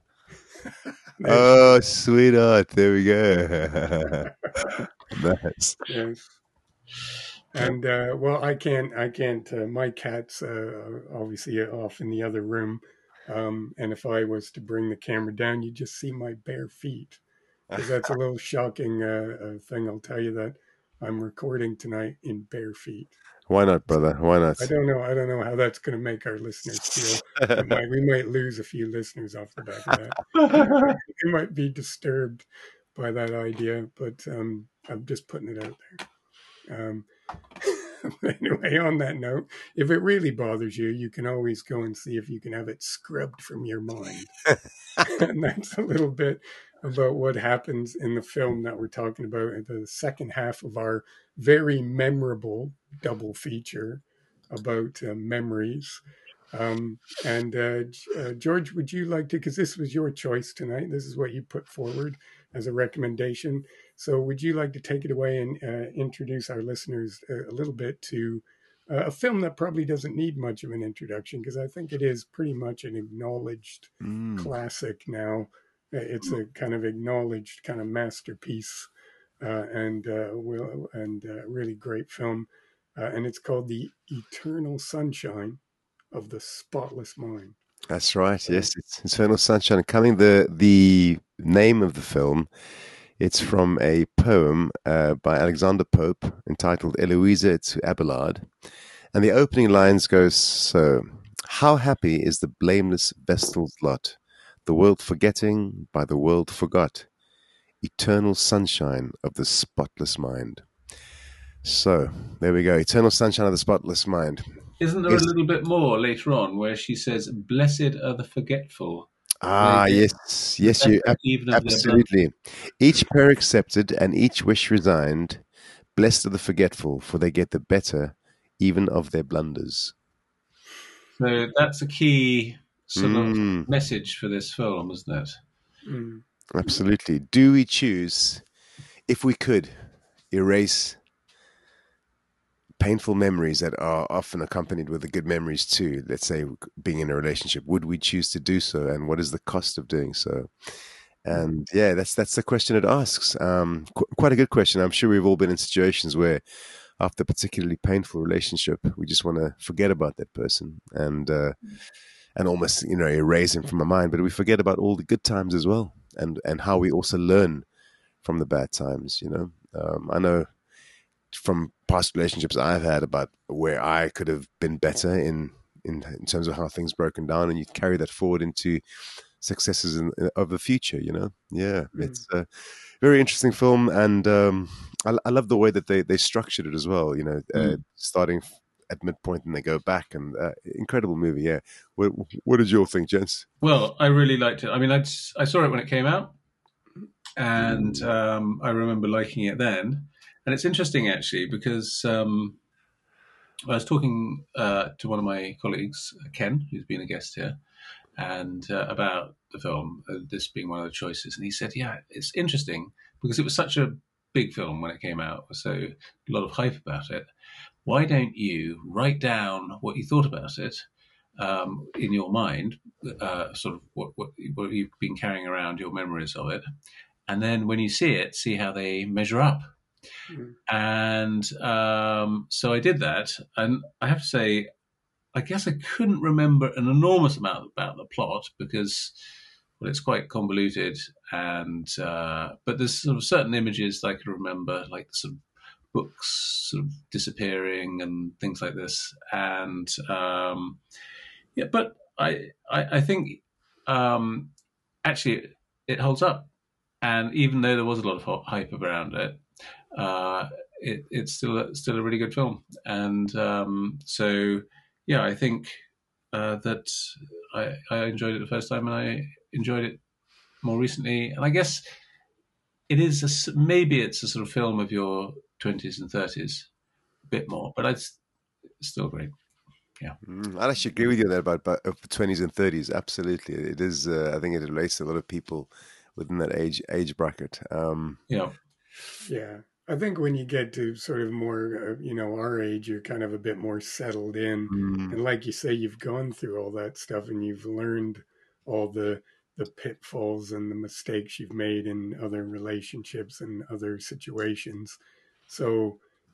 Oh, sweetheart. There we go. Nice. Yes. And uh, well, I can't. I can't. Uh, my cat's uh, obviously off in the other room. Um, and if I was to bring the camera down, you just see my bare feet, because that's a little shocking uh, uh, thing. I'll tell you that I'm recording tonight in bare feet. Why not, brother? Why not? I don't know. I don't know how that's going to make our listeners feel. It might, we might lose a few listeners off the back of that. They might be disturbed by that idea, but um, I'm just putting it out there. Um, anyway, on that note, if it really bothers you, you can always go and see if you can have it scrubbed from your mind. And that's a little bit about what happens in the film that we're talking about in the second half of our very memorable double feature about uh, memories. Um, and uh, uh, George, would you like to, because this was your choice tonight, this is what you put forward as a recommendation. So would you like to take it away and uh, introduce our listeners a, a little bit to uh, a film that probably doesn't need much of an introduction, because I think it is pretty much an acknowledged mm. classic now. It's a kind of acknowledged kind of masterpiece uh, and uh, will and uh, really great film. Uh, and it's called The Eternal Sunshine of the Spotless Mind. That's right. So, yes, it's Eternal Sunshine. Coming the the name of the film, it's from a poem uh, by Alexander Pope entitled Eloisa to Abelard. And the opening lines go so: how happy is the blameless vestal's lot, the world forgetting, by the world forgot, eternal sunshine of the spotless mind. So, there we go. Eternal sunshine of the spotless mind. Isn't there yes. a little bit more later on where she says, blessed are the forgetful? Ah, yes. Yes, you ab- absolutely. Each prayer accepted and each wish resigned. Blessed are the forgetful, for they get the better even of their blunders. So that's a key sort mm. of message for this film, isn't it? Mm. Absolutely. Do we choose, if we could, erase painful memories that are often accompanied with the good memories too, let's say being in a relationship, would we choose to do so, and what is the cost of doing so? And yeah, that's that's the question it asks. Um, qu- quite a good question. I'm sure we've all been in situations where after a particularly painful relationship, we just want to forget about that person and uh, and almost, you know, erase him from our mind, but we forget about all the good times as well, and and how we also learn from the bad times, you know. Um, I know from past relationships I've had about where I could have been better in, in, in terms of how things broken down, and you carry that forward into successes in, in, of the future, you know? Yeah, mm. It's a very interesting film, and um, I, I love the way that they, they structured it as well, you know, uh, mm. starting at midpoint and they go back, and uh, incredible movie, yeah. What, what did you all think, gents? Well, I really liked it. I mean, I'd, I saw it when it came out, and um, I remember liking it then. And it's interesting, actually, because um, I was talking uh, to one of my colleagues, Ken, who's been a guest here, and uh, about the film, uh, this being one of the choices. And he said, yeah, it's interesting because it was such a big film when it came out, so a lot of hype about it. Why don't you write down what you thought about it um, in your mind, uh, sort of what, what, what you've been carrying around, your memories of it, and then when you see it, see how they measure up. Mm. And um, so I did that, and I have to say, I guess I couldn't remember an enormous amount about the plot because, well, it's quite convoluted, and uh, but there's sort of certain images that I could remember, like sort of books sort of disappearing and things like this, and um, yeah, but I I, I think um, actually it, it holds up, and even though there was a lot of hype around it. Uh, it, it's still a, still a really good film, and um, so yeah, I think uh, that I, I enjoyed it the first time, and I enjoyed it more recently. And I guess it is a, maybe it's a sort of film of your twenties and thirties, a bit more, but it's, it's still great. Yeah, mm, I actually agree with you there about, about twenties and thirties. Absolutely, it is. Uh, I think it relates to a lot of people within that age age bracket. Um, yeah, yeah. I think when you get to sort of more, uh, you know, our age, you're kind of a bit more settled in. Mm. And like you say, you've gone through all that stuff and you've learned all the the pitfalls and the mistakes you've made in other relationships and other situations. So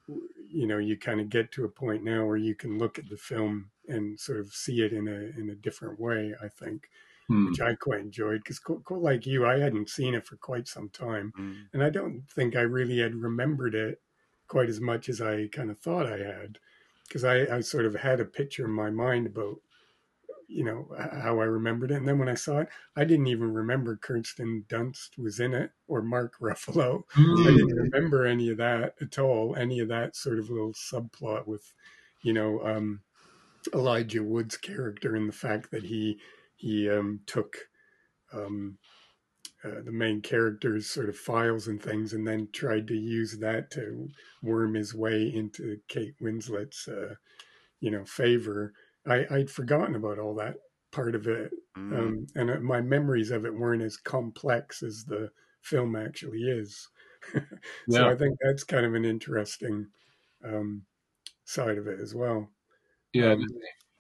you know, you kind of get to a point now where you can look at the film and sort of see it in a in a different way, I think, Hmm. which I quite enjoyed because, like you, I hadn't seen it for quite some time, Mm. and I don't think I really had remembered it quite as much as I kind of thought I had, because I, I sort of had a picture in my mind about, you know, how I remembered it. And then when I saw it, I didn't even remember Kirsten Dunst was in it or Mark Ruffalo. I Hmm. didn't remember any of that at all, any of that sort of little subplot with, you know, um, Elijah Wood's character and the fact that he he um, took um, uh, the main character's sort of files and things and then tried to use that to worm his way into Kate Winslet's, uh, you know, favor. I, I'd forgotten about all that part of it. Mm. Um, and uh, my memories of it weren't as complex as the film actually is. So Yeah. I think that's kind of an interesting um, side of it as well. Yeah. Um,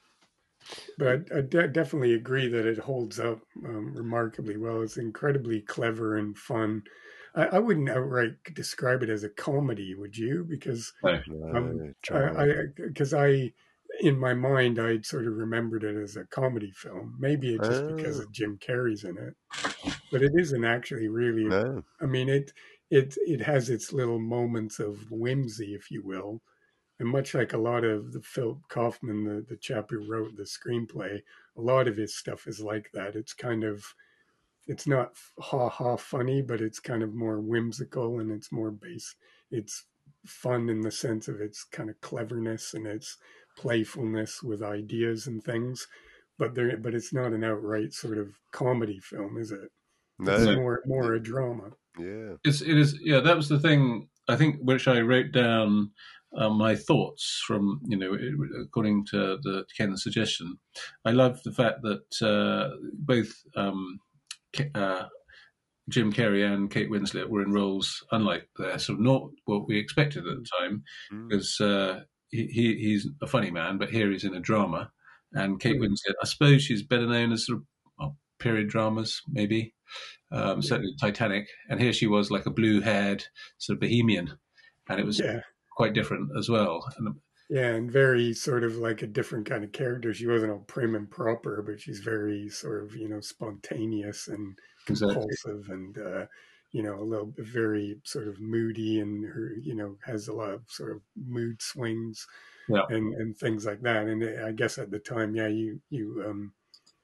but I de- definitely agree that it holds up um, remarkably well. It's incredibly clever and fun. I, I wouldn't outright describe it as a comedy, would you? Because No. um, No, I, drama. I, because I, in my mind, I'd sort of remembered it as a comedy film. Maybe it's just because Oh, of Jim Carrey's in it, but it isn't actually really. no. I mean, it it it has its little moments of whimsy, if you will, and much like a lot of the Philip Kaufman, the the chap who wrote the screenplay, a lot of his stuff is like that. It's kind of it's not ha ha funny, but it's kind of more whimsical and it's more base. It's fun in the sense of its kind of cleverness and its playfulness with ideas and things. But there, but it's not an outright sort of comedy film, is it? It's No. more more a drama. Yeah. It's it is yeah. That was the thing I think which I wrote down uh, my thoughts from you know according to the Ken's suggestion. I love the fact that uh, both um, uh, Jim Carrey and Kate Winslet were in roles unlike their sort of not what we expected at the time, Mm. because uh, he, he he's a funny man, but here he's in a drama, and Kate Mm. Winslet, I suppose she's better known as sort of well, period dramas, maybe. Um, Yeah. certainly Titanic, and here she was like a blue-haired sort of bohemian, and it was Yeah. quite different as well. And Yeah, and very sort of like a different kind of character. She wasn't all prim and proper, but she's very sort of, you know, spontaneous and exactly, compulsive and, uh, you know, a little bit very sort of moody and her, you know, has a lot of sort of mood swings yeah, and, and things like that. And I guess at the time, yeah, you, you um,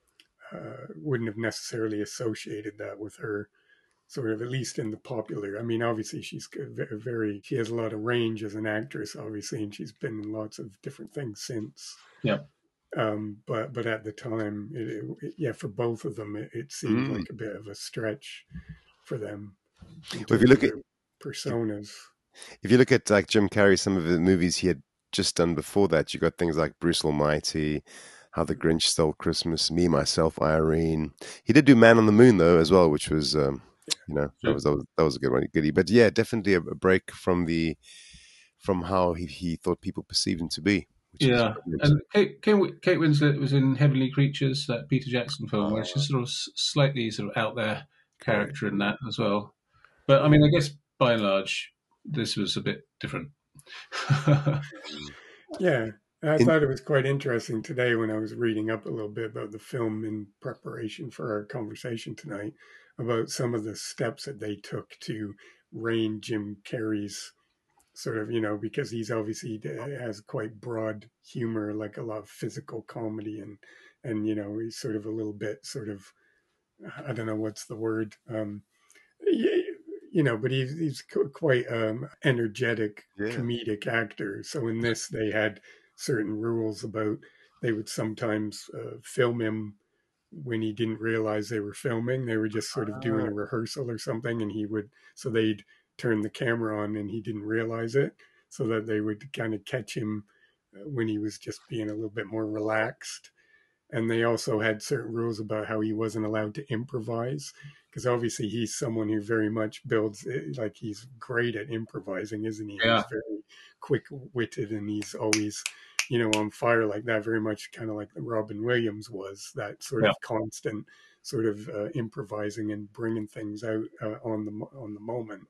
uh, wouldn't have necessarily associated that with her sort of, at least in the popular. I mean, obviously she's very, she has a lot of range as an actress, obviously, and she's been in lots of different things since. yeah. Um, but but at the time, it, it, yeah, for both of them, it, it seemed Mm. like a bit of a stretch for them in Well, if you terms look of at their personas. if you look at like Jim Carrey, some of the movies he had just done before that, you got things like Bruce Almighty, How the Grinch Stole Christmas, Me, Myself, Irene. He did do Man on the Moon though as well, which was um, you know that was, that was that was a good one, goodie. But yeah, definitely a, a break from the from how he, he thought people perceived him to be. Which Yeah, is and Kate, Kate, Kate Winslet was in Heavenly Creatures, that Peter Jackson film, where uh, she's sort of s- slightly sort of out there okay. character in that as well. But I mean, I guess by and large, this was a bit different. Yeah, I In, thought it was quite interesting today when I was reading up a little bit about the film in preparation for our conversation tonight about some of the steps that they took to rein Jim Carrey's sort of, you know, because he's obviously has quite broad humor, like a lot of physical comedy, and and you know he's sort of a little bit sort of, I don't know what's the word, um, you know, but he's he's quite um, energetic yeah. comedic actor. So in this, they had certain rules about they would sometimes uh, film him when he didn't realize they were filming. They were just sort of doing a rehearsal or something, and he would so they'd turn the camera on and he didn't realize it, so that they would kind of catch him when he was just being a little bit more relaxed. And they also had certain rules about how he wasn't allowed to improvise, because obviously he's someone who very much builds, like he's great at improvising, isn't he? Yeah. He's very quick-witted and he's always, you know, on fire like that, very much kind of like Robin Williams was, that sort Yeah. of constant sort of uh, improvising and bringing things out uh, on the on the moment.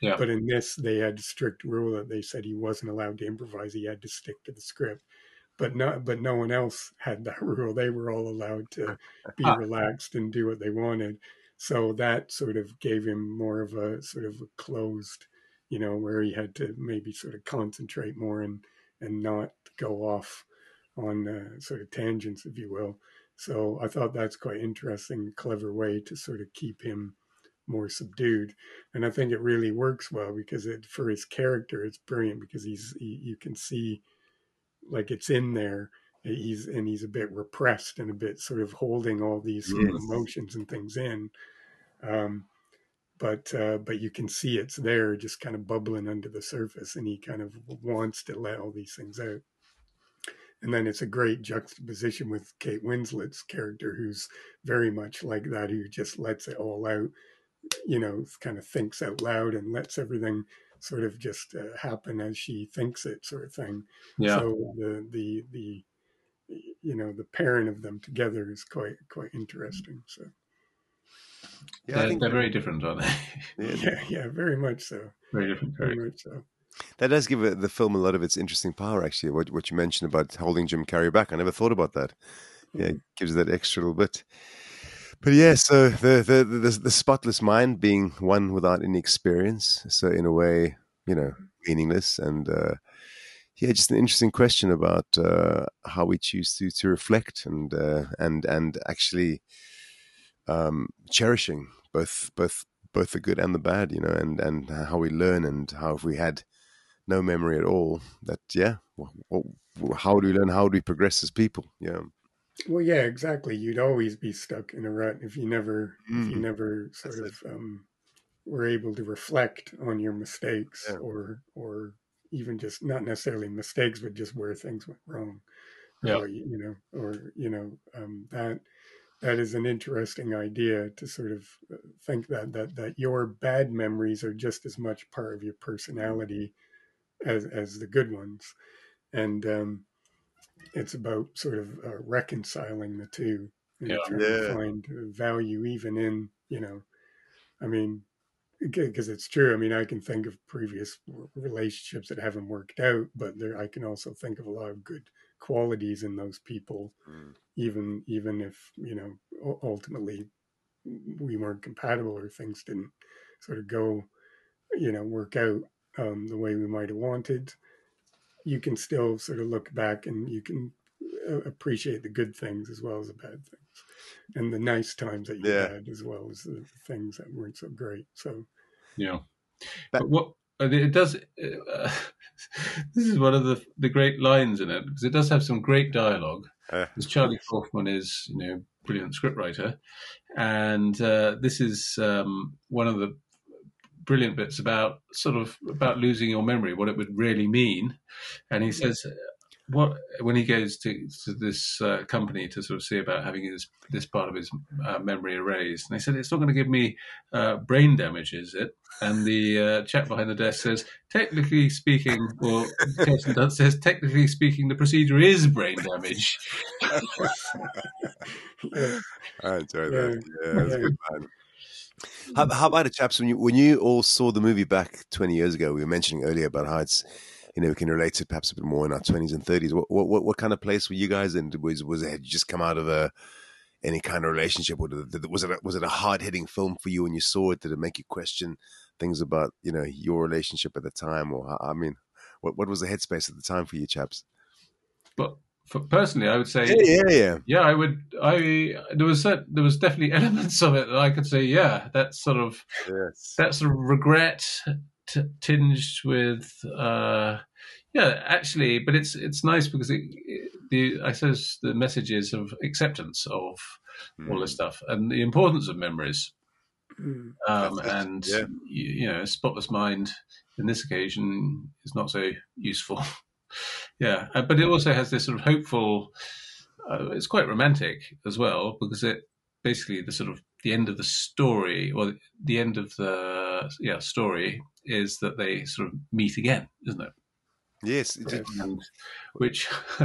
Yeah. But in this, they had a strict rule that they said he wasn't allowed to improvise. He had to stick to the script. But no, but no one else had that rule. They were all allowed to be Ah. relaxed and do what they wanted. So that sort of gave him more of a sort of a closed, you know, where he had to maybe sort of concentrate more and and not go off on uh, sort of tangents, if you will. So I thought that's quite interesting, clever way to sort of keep him more subdued. And I think it really works well because it, for his character, it's brilliant because he's, he, you can see like it's in there. He's, and he's a bit repressed and a bit sort of holding all these sort of Yes. emotions and things in. Um, but, uh, but you can see it's there just kind of bubbling under the surface, and he kind of wants to let all these things out. And then it's a great juxtaposition with Kate Winslet's character, who's very much like that, who just lets it all out, you know, kind of thinks out loud and lets everything sort of just uh, happen as she thinks it, sort of thing. Yeah. So the, the, the, you know, the pairing of them together is quite, quite interesting. So. Yeah, they're, I think they're very different, aren't they? Yeah, yeah, yeah, very much so. Very different, very much so. That does give it, the film a lot of its interesting power, actually, what what you mentioned about holding Jim Carrey back. I never thought about that. Yeah, it gives that extra little bit. But yeah, so the, the the the spotless mind being one without any experience, so in a way, you know, meaningless. And uh, yeah, just an interesting question about uh, how we choose to to reflect and uh, and and actually um, cherishing both both both the good and the bad, you know, and and how we learn, and how if we had no memory at all, that yeah, well, how do we learn? How do we progress as people? Yeah. Well, yeah, exactly. You'd always be stuck in a rut if you never, mm. if you never sort That's of um, were able to reflect on your mistakes, yeah. or or even just not necessarily mistakes, but just where things went wrong. Yeah. Or, you know, or you know, um, that that is an interesting idea to sort of think that that that your bad memories are just as much part of your personality as as the good ones, and um, it's about sort of uh, reconciling the two and yeah. trying yeah. to find value even in, you know, I mean, because it's true. I mean, I can think of previous relationships that haven't worked out, but there I can also think of a lot of good qualities in those people, mm. even even if, you know, ultimately we weren't compatible or things didn't sort of go, you know, work out um, the way we might have wanted. You can still sort of look back and you can appreciate the good things as well as the bad things, and the nice times that you yeah. had as well as the things that weren't so great. So, yeah. But what it does, uh, this is one of the the great lines in it, because it does have some great dialogue. Uh, because Charlie Kaufman is, you know, brilliant scriptwriter, and uh, this is um, one of the brilliant bits about sort of about losing your memory, what it would really mean. And he says, what when he goes to, to this uh, company to sort of see about having his this part of his uh, memory erased, and they said, it's not going to give me uh, brain damage, is it? And the uh, chap behind the desk says, technically speaking, or Kirsten Dunst says, technically speaking, the procedure is brain damage. yeah. I enjoy that. Yeah, that's a good line. How, how about it, chaps? When you when you all saw the movie back twenty years ago, we were mentioning earlier about how it's, you know, we can relate to perhaps a bit more in our twenties and thirties. What what what kind of place were you guys in? Was was it had you just come out of a any kind of relationship, or did it, was it a, was it a hard hitting film for you when you saw it? Did it make you question things about, you know, your relationship at the time, or I mean, what what was the headspace at the time for you, chaps? But for personally, I would say, yeah, yeah, yeah. Yeah, I would. I there was certain, there was definitely elements of it that I could say, yeah, that's sort of yes. that sort of regret t- tinged with, uh, yeah, actually. But it's it's nice because it, it, the I suppose the messages of acceptance of mm. all this stuff and the importance of memories, mm. um, and yeah. you, you know, spotless mind in this occasion is not so useful. Yeah, but it also has this sort of hopeful. Uh, it's quite romantic as well, because it basically the sort of the end of the story, or the end of the yeah story, is that they sort of meet again, isn't it? Yes, and, which uh,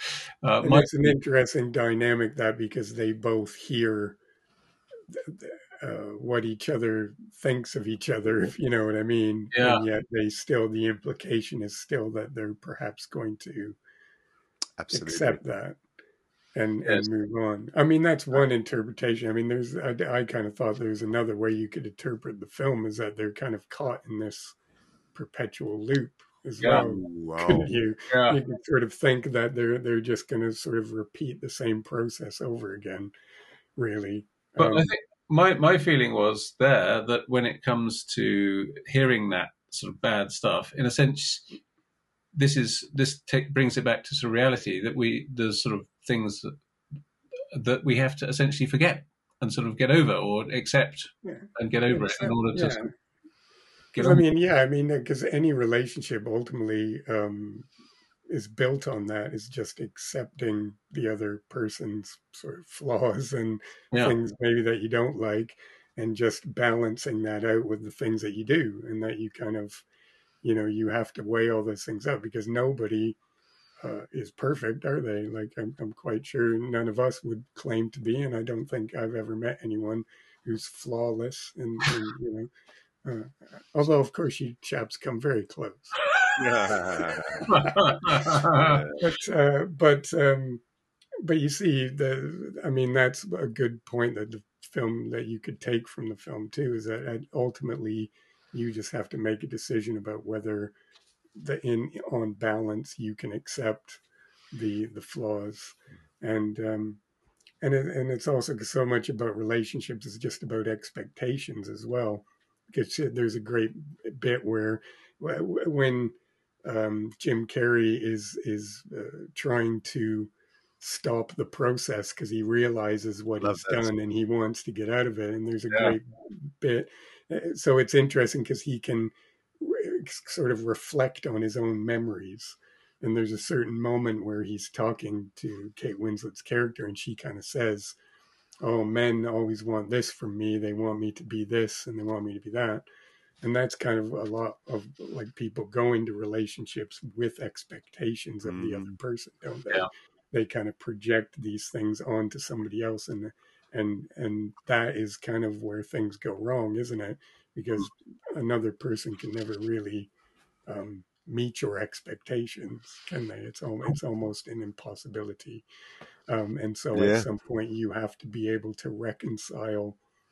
and might it's an interesting dynamic, that because they both hear uh, what each other thinks of each other, if you know what I mean. Yeah. And yet they still, the implication is still that they're perhaps going to Absolutely. accept that and Yes. and move on. I mean, that's one interpretation. I mean, there's I, I kind of thought there's another way you could interpret the film, is that they're kind of caught in this perpetual loop as Yeah. well. Wow. Couldn't you? Yeah. You could sort of think that they're they're just going to sort of repeat the same process over again, really. But Um, I think my my feeling was there that when it comes to hearing that sort of bad stuff, in a sense, this is this take, brings it back to sort of reality, that we there's sort of things that, that we have to essentially forget and sort of get over or accept yeah. and get over Except, it in order to yeah. sort of get Because I on. mean, yeah, I mean, because any relationship ultimately um, is built on that, is just accepting the other person's sort of flaws and Yeah. things maybe that you don't like, and just balancing that out with the things that you do, and that you kind of, you know, you have to weigh all those things up, because nobody uh, is perfect, are they? Like, I'm, I'm quite sure none of us would claim to be, and I don't think I've ever met anyone who's flawless, and, and you know. Uh, although, of course, you chaps come very close. Yeah. But uh, but um, but you see, the I mean, that's a good point that the film that you could take from the film too, is that ultimately you just have to make a decision about whether the in on balance you can accept the the flaws, and um, and it, and it's also so much about relationships is just about expectations as well. Because there's a great bit where when um, Jim Carrey is is uh, trying to stop the process because he realizes what Love he's that. done and he wants to get out of it. And there's a Yeah. great bit. So it's interesting because he can re- sort of reflect on his own memories. And there's a certain moment where he's talking to Kate Winslet's character, and she kind of says, "Oh, men always want this from me. They want me to be this and they want me to be that." And that's kind of a lot of like people go into relationships with expectations of the other person, don't they? Yeah. They kind of project these things onto somebody else, and and and that is kind of where things go wrong, isn't it? Because another person can never really um, meet your expectations, can they? It's almost, it's almost an impossibility. Um, and so at Yeah. some point you have to be able to reconcile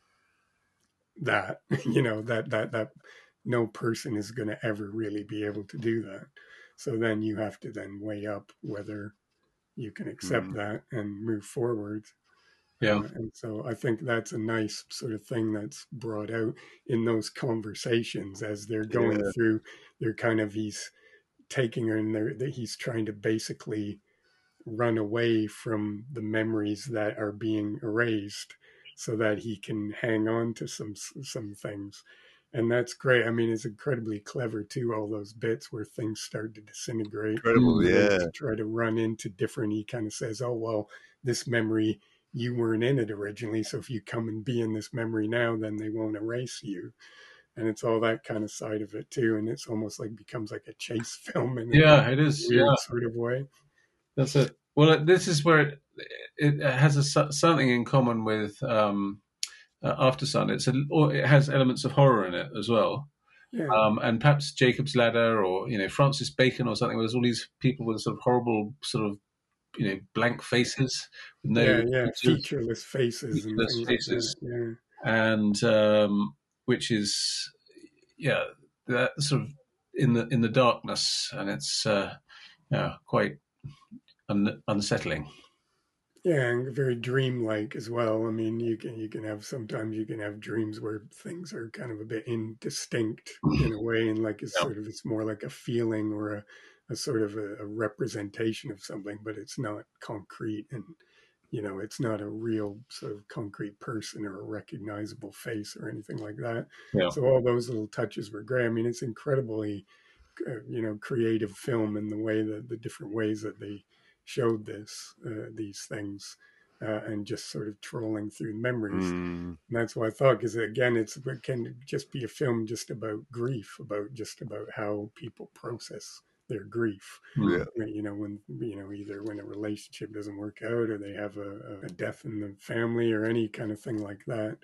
that, you know, that, that, that no person is going to ever really be able to do that. So then you have to then weigh up whether you can accept Mm. that and move forward. Yeah. Uh, and so I think that's a nice sort of thing that's brought out in those conversations as they're going Yeah. through. They're kind of, he's taking her and they're, he's trying to basically run away from the memories that are being erased so that he can hang on to some some things. And that's great. I mean, it's incredibly clever too, all those bits where things start to disintegrate. Incredible. And Yeah. to try to run into different, he kind of says, "Oh, well, this memory, you weren't in it originally, so if you come and be in this memory now, then they won't erase you." And it's all that kind of side of it too. And it's almost like becomes like a chase film in Yeah, a it is. weird Yeah, sort of way. that's it. Well, this is where it, it has a, something in common with um, uh, After Sun. It's a, it has elements of horror in it as well. Yeah. Um, and perhaps Jacob's Ladder, or you know, Francis Bacon, or something. Where there's all these people with sort of horrible, sort of you know, blank faces with no yeah, yeah, features, featureless faces and featureless things faces, like that. and um, which is yeah, that sort of in the in the darkness, and it's uh, yeah, quite un- unsettling. Yeah, and very dreamlike as well. I mean, you can you can have sometimes you can have dreams where things are kind of a bit indistinct in a way, and like it's Yeah. sort of it's more like a feeling or a, a sort of a, a representation of something, but it's not concrete, and you know, it's not a real sort of concrete person or a recognizable face or anything like that. Yeah. So all those little touches were great. I mean, it's incredibly, uh, you know, creative film in the way that the different ways that they showed this, uh, these things, uh, and just sort of trolling through memories. Mm. And that's what I thought, because again, it's, it can just be a film just about grief, about just about how people process their grief. Yeah. You know, when, you know, either when a relationship doesn't work out or they have a, a death in the family or any kind of thing like that.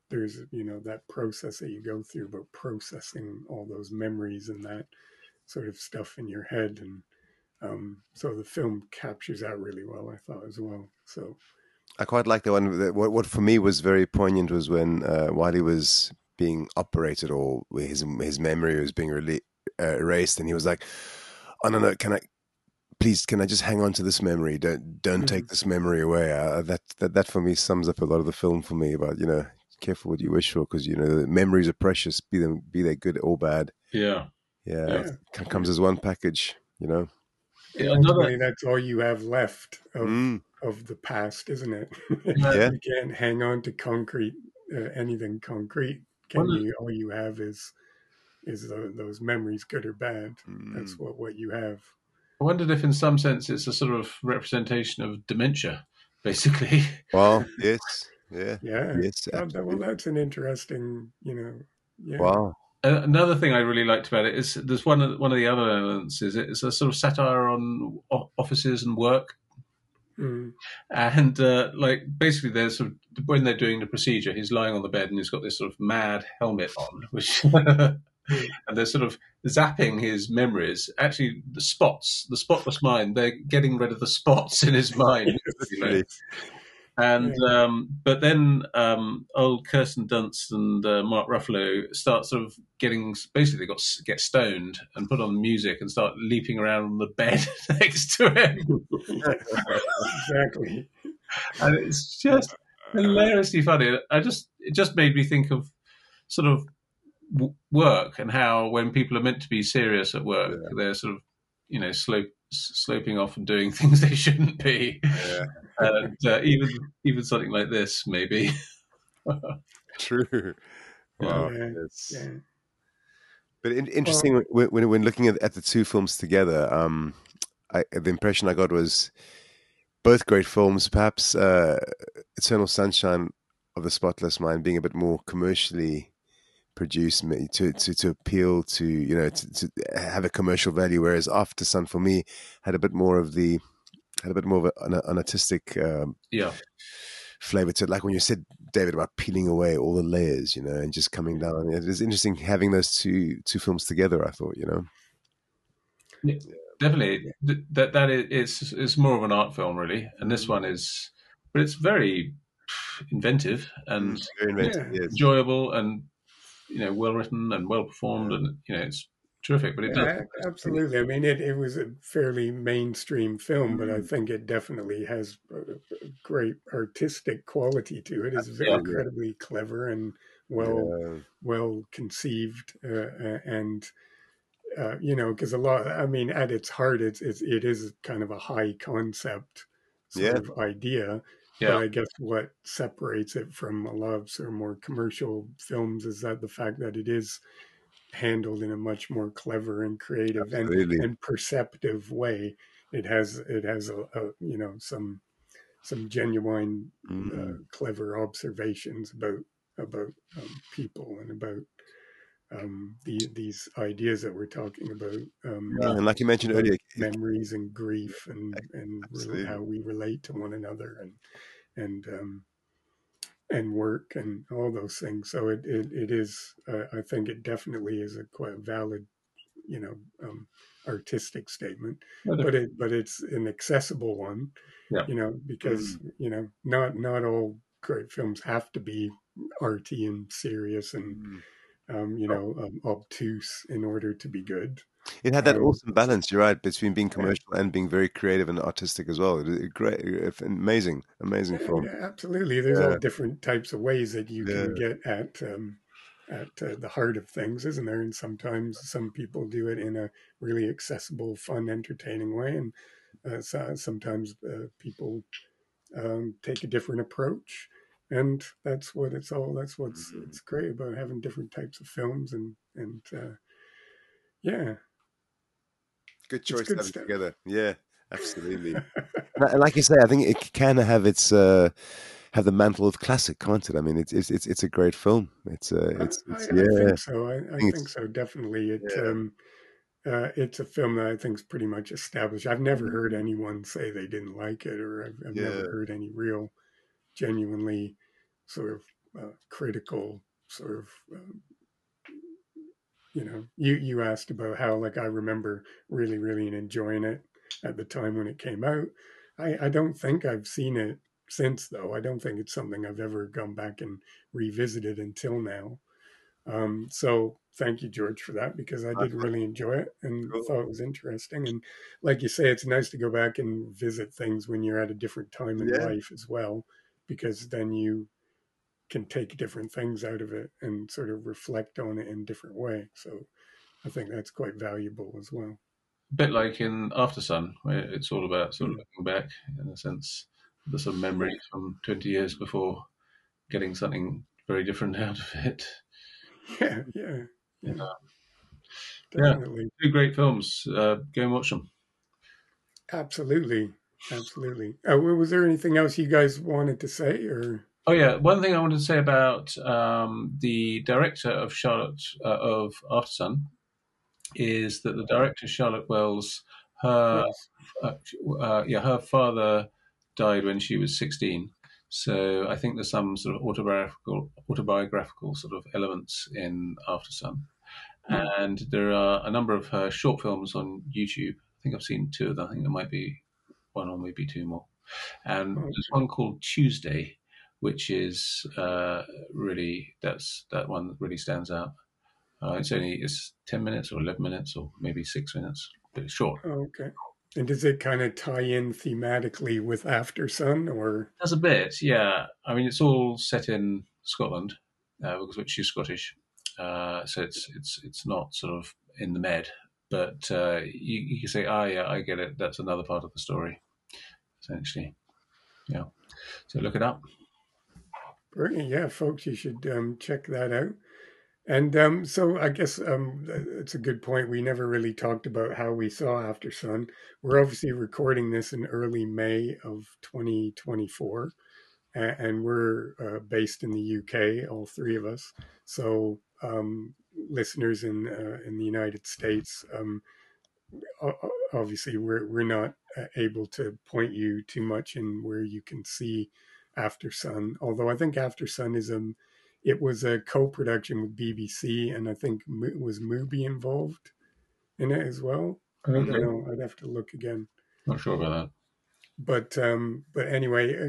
there's, you know, that process that you go through about processing all those memories and that sort of stuff in your head. And um, so the film captures that really well, I thought, as well. So I quite like the one that what, what for me was very poignant was when uh, while he was being operated or his his memory was being rele- uh, erased, and he was like, "Oh no, no, can I please can I just hang on to this memory? Don't don't mm-hmm. take this memory away." Uh, that that that for me sums up a lot of the film for me about, you know, careful what you wish for, because, you know, memories are precious, be them be they good or bad. Yeah, yeah, yeah. It comes as one package, you know. Yeah, ultimately, that's all you have left of mm. of the past, isn't it? Yeah. You can't hang on to concrete, uh, anything concrete. Can you? All you have is is the, those memories, good or bad. Mm. That's what, what you have. I wondered if, in some sense, it's a sort of representation of dementia, basically. Well, yes, yeah, yeah, yes. Oh, well, that's an interesting, you know. Yeah. Wow. Another thing I really liked about it is there's one of one of the other elements is it's a sort of satire on offices and work, mm. and uh, like basically there's sort of, when they're doing the procedure, he's lying on the bed and he's got this sort of mad helmet on, which and they're sort of zapping his memories. Actually, the spots, the spotless mind, they're getting rid of the spots in his mind. You know? And yeah. um, but then um, old Kirsten Dunst and uh, Mark Ruffalo start sort of getting basically got get stoned and put on music and start leaping around on the bed next to him. Exactly, and it's just hilariously funny. I just it just made me think of sort of w- work and how when people are meant to be serious at work, yeah. they're sort of, you know, slope, sloping off and doing things they shouldn't be. Yeah. And uh, even even something like this, maybe. True. Wow. Yeah. Yeah. But in, interesting well, when, when when looking at, at the two films together, um, I, the impression I got was both great films. Perhaps uh, Eternal Sunshine of the Spotless Mind being a bit more commercially produced, to to to appeal to, you know, to, to have a commercial value, whereas After Sun for me had a bit more of the had a bit more of a, an, an artistic um, yeah. flavor to it. Like when you said, David, about peeling away all the layers, you know, and just coming down. It was interesting having those two two films together, I thought, you know. Yeah, definitely. That that is it's, it's more of an art film, really. And this one is, but it's very inventive and mm, very inventive, yeah. yes. enjoyable and, you know, well written and well performed, yeah. and, you know, it's terrific, but it yeah, does. Absolutely. I mean, it, it was a fairly mainstream film, but I think it definitely has a great artistic quality to it. It's very yeah. incredibly clever and well yeah. well conceived, uh, and uh, you know, because a lot. I mean, at its heart, it's, it's it is kind of a high concept sort yeah. of idea. Yeah. But I guess what separates it from a lot of sort of more commercial films is that the fact that it is handled in a much more clever and creative and, and perceptive way. It has it has a, a you know some some genuine mm-hmm. uh, clever observations about about um, people and about um, the these ideas that we're talking about. Um, yeah, and like you mentioned earlier, memories and grief and and re- how we relate to one another and and um, and work and all those things. So it it, it is. Uh, I think it definitely is a quite valid, you know, um, artistic statement. But it but it's an accessible one. Yeah. You know, because mm. you know, not not all great films have to be arty and serious and mm. um, you know, um, obtuse in order to be good. It had that um, awesome balance, you're right, between being commercial yeah. and being very creative and artistic as well. It, great, amazing, amazing yeah, film. Yeah, absolutely. There's yeah. all different types of ways that you yeah. can get at um, at uh, the heart of things, isn't there? And sometimes some people do it in a really accessible, fun, entertaining way, and uh, so, sometimes uh, people um, take a different approach. And that's what it's all. That's what's mm-hmm. it's great about having different types of films and and uh, yeah. Good choice to have it together. Yeah, absolutely. And like you say, I think it can have its uh, have the mantle of classic, can't it? I mean, it's it's it's, it's a great film. It's uh, it's, it's I, yeah. I think so. I, I think, think so. Definitely, it yeah. um, uh, it's a film that I think is pretty much established. I've never heard anyone say they didn't like it, or I've, I've yeah. never heard any real, genuinely sort of uh, critical sort of. Uh, you know, you you asked about how like I remember really really enjoying it at the time when it came out. I I don't think I've seen it since though. I don't think it's something I've ever gone back and revisited until now. Um, so thank you, George, for that because I did really enjoy it and Cool. thought it was interesting. And like you say, it's nice to go back and visit things when you're at a different time in Yeah. life as well, because then you can take different things out of it and sort of reflect on it in a different way. So I think that's quite valuable as well. A bit like in After Sun, where it's all about sort of Mm. looking back, in a sense, the some memories from twenty years before, getting something very different out of it. Yeah, yeah, yeah, Yeah, definitely. two great films. Uh, go and watch them. Absolutely, absolutely. Uh, was there anything else you guys wanted to say, or? Oh yeah, one thing I wanted to say about um, the director of Charlotte uh, of After Sun is that the director Charlotte Wells, her Yes. uh, uh, yeah, her father died when she was sixteen. So I think there's some sort of autobiographical autobiographical sort of elements in After Sun, Mm. and there are a number of her short films on YouTube. I think I've seen two of them. I think there might be one or maybe two more. And Oh, there's one called Tuesday, which is uh, really that's that one that really stands out. Uh, it's only it's ten minutes or eleven minutes or maybe six minutes, but it's short. okay. And does it kind of tie in thematically with After Sun, or? That's a bit, yeah. I mean, it's all set in Scotland uh, because which she's Scottish, uh, so it's it's it's not sort of in the Med, but uh, you, you can say, ah, yeah, I get it. That's another part of the story, essentially. Yeah. So look it up. Brilliant. Yeah, folks, you should um, check that out. And um, so I guess um, it's a good point. We never really talked about how we saw After Sun. We're obviously recording this in early May of twenty twenty-four, and we're uh, based in the U K, all three of us. So um, listeners in uh, in the United States, um, obviously we're we're not able to point you too much in where you can see After Sun. Although I think After Sun is a it was a co-production with B B C, and I think was Mubi involved in it as well. Okay. I don't know. I'd have to look again. Not sure about that. But um, but anyway,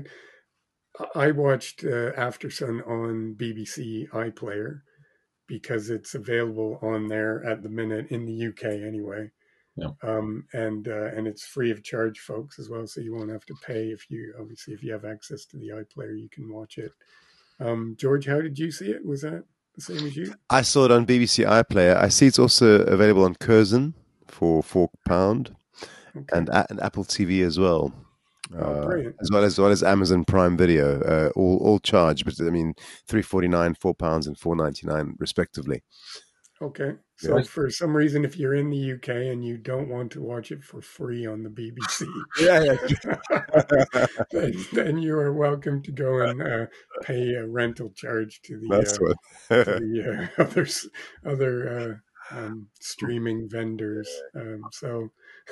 I watched uh, After Sun on B B C iPlayer because it's available on there at the minute in the U K anyway. Yeah. Um, and uh, and it's free of charge, folks, as well. So you won't have to pay if you obviously if you have access to the iPlayer, you can watch it. Um, George, how did you see it? Was that the same as you? I saw it on B B C iPlayer. I see it's also available on Curzon for four pound, okay. and, and Apple T V as well. Oh, brilliant! Uh, as well as, as well as Amazon Prime Video, uh, all all charged, but I mean three forty nine, four pounds, and four ninety nine respectively. Okay, so Yeah. for some reason, if you're in the U K and you don't want to watch it for free on the B B C, yeah, yeah. then, then you are welcome to go and uh, pay a rental charge to the That's uh, to the uh, other other uh, um, streaming vendors. Um, so,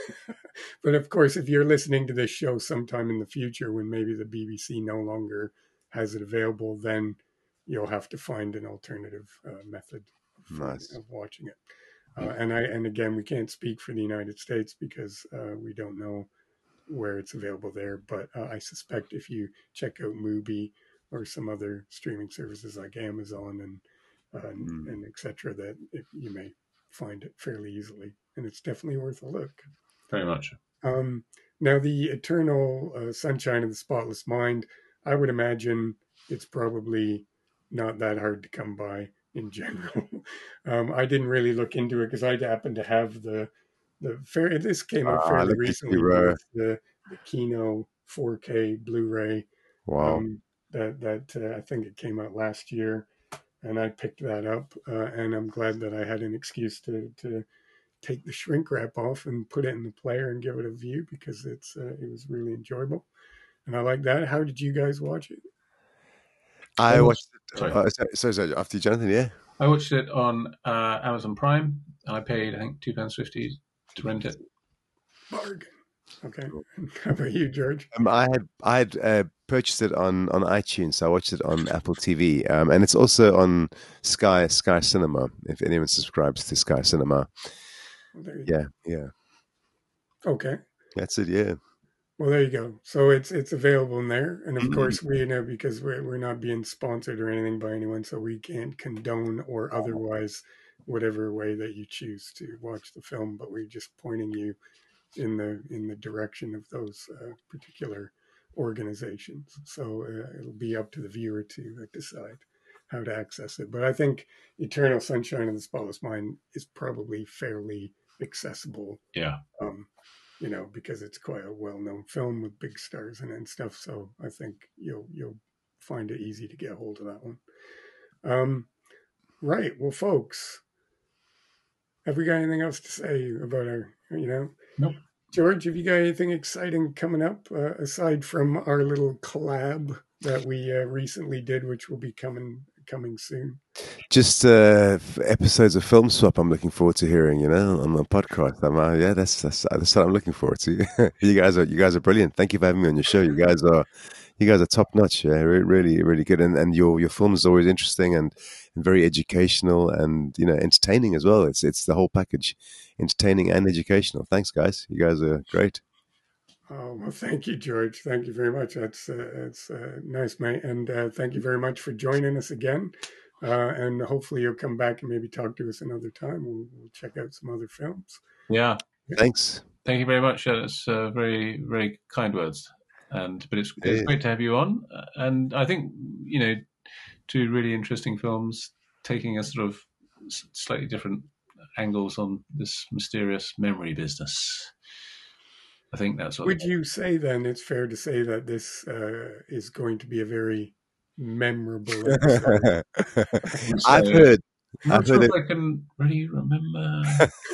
but of course, if you're listening to this show sometime in the future when maybe the B B C no longer has it available, then you'll have to find an alternative uh, method. Nice. Of watching it, uh, and I and again we can't speak for the United States because uh, we don't know where it's available there. But uh, I suspect if you check out Mubi or some other streaming services like Amazon and uh, mm. and et cetera, that it, you may find it fairly easily, and it's definitely worth a look. Very much. Um, now, the Eternal uh, Sunshine of the Spotless Mind, I would imagine it's probably not that hard to come by. In general, um, I didn't really look into it because I happened to have the the fair. This came out fairly uh, recently. The, the Kino four K Blu-ray. Wow. Um, that that uh, I think it came out last year, and I picked that up, uh, and I'm glad that I had an excuse to to take the shrink wrap off and put it in the player and give it a view because it's uh, it was really enjoyable, and I like that. How did you guys watch it? I watched it. Sorry. Uh, sorry, sorry, sorry, after you, Jonathan, yeah? I watched it on uh, Amazon Prime, and I paid, I think, two pounds fifty to rent it. Bargain. Okay. How about you, George? Um, I had I had uh, purchased it on, on iTunes, so I watched it on Apple T V, um, and it's also on Sky Sky Cinema. If anyone subscribes to Sky Cinema, well, there you yeah, go. yeah, okay, that's it. Yeah. Well, there you go. So it's it's available in there, and of Mm. course we know because we're we're not being sponsored or anything by anyone, so we can't condone or otherwise whatever way that you choose to watch the film. But we're just pointing you in the in the direction of those uh, particular organizations. So uh, it'll be up to the viewer to decide how to access it. But I think Eternal Sunshine of the Spotless Mind is probably fairly accessible. Yeah. Um, you know, because it's quite a well-known film with big stars in it and stuff. So I think you'll you'll find it easy to get a hold of that one. Um, right. Well, folks, have we got anything else to say about our, you know? Nope. George, have you got anything exciting coming up uh, aside from our little collab that we uh, recently did, which will be coming coming soon? Just uh, episodes of Film Swap. I'm looking forward to hearing. You know, on the podcast. I'm, uh, yeah, that's, that's that's what I'm looking forward to. you guys are you guys are brilliant. Thank you for having me on your show. You guys are you guys are top notch. Yeah, really really good. And and your your film is always interesting and, and very educational and you know entertaining as well. It's it's the whole package, entertaining and educational. Thanks, guys. You guys are great. Oh, well, thank you, George. Thank you very much. That's uh, that's uh, nice, mate. And uh, thank you very much for joining us again. Uh, and hopefully you'll come back and maybe talk to us another time. We'll, we'll check out some other films. Yeah. Thanks. Thank you very much. Yeah, that's uh, very, very kind words. And but it's, it's Yeah. great to have you on. And I think, you know, two really interesting films taking a sort of slightly different angles on this mysterious memory business. I think that's what. Would you say then it's fair to say that this uh, is going to be a very memorable episode? I've heard. I'm not I've sure heard if I can really remember.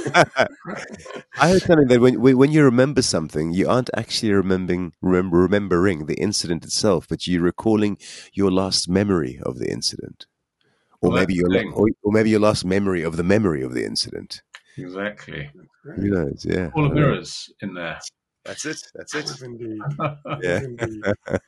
I heard something that when when you remember something, you aren't actually remembering remember, remembering the incident itself, but you're recalling your last memory of the incident, or Well, maybe your that's the thing. or, or maybe your last memory of the memory of the incident. Exactly. Right. Who knows? Yeah, All the mirrors in there. that's it. That's Yes, indeed. Yeah. Yes, indeed.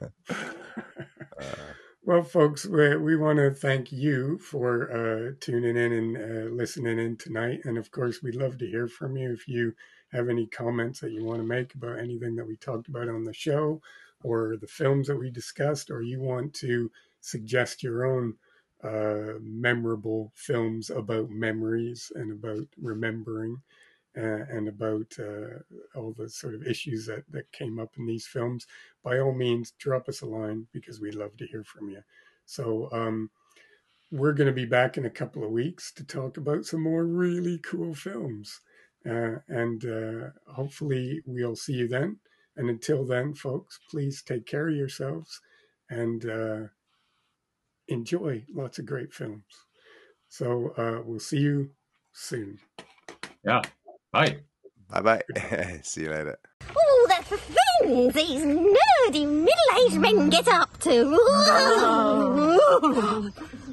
Well, folks, we, we want to thank you for uh, tuning in and uh, listening in tonight. And of course, we'd love to hear from you if you have any comments that you want to make about anything that we talked about on the show or the films that we discussed, or you want to suggest your own uh, memorable films about memories and about remembering. Uh, and about uh, all the sort of issues that, that came up in these films, by all means, drop us a line because we'd love to hear from you. So um, we're going to be back in a couple of weeks to talk about some more really cool films. Uh, and uh, hopefully we'll see you then. And until then, folks, please take care of yourselves and uh, enjoy lots of great films. So uh, we'll see you soon. Yeah. Bye. Bye bye. See you later. Oh, that's the things these nerdy middle-aged men get up to.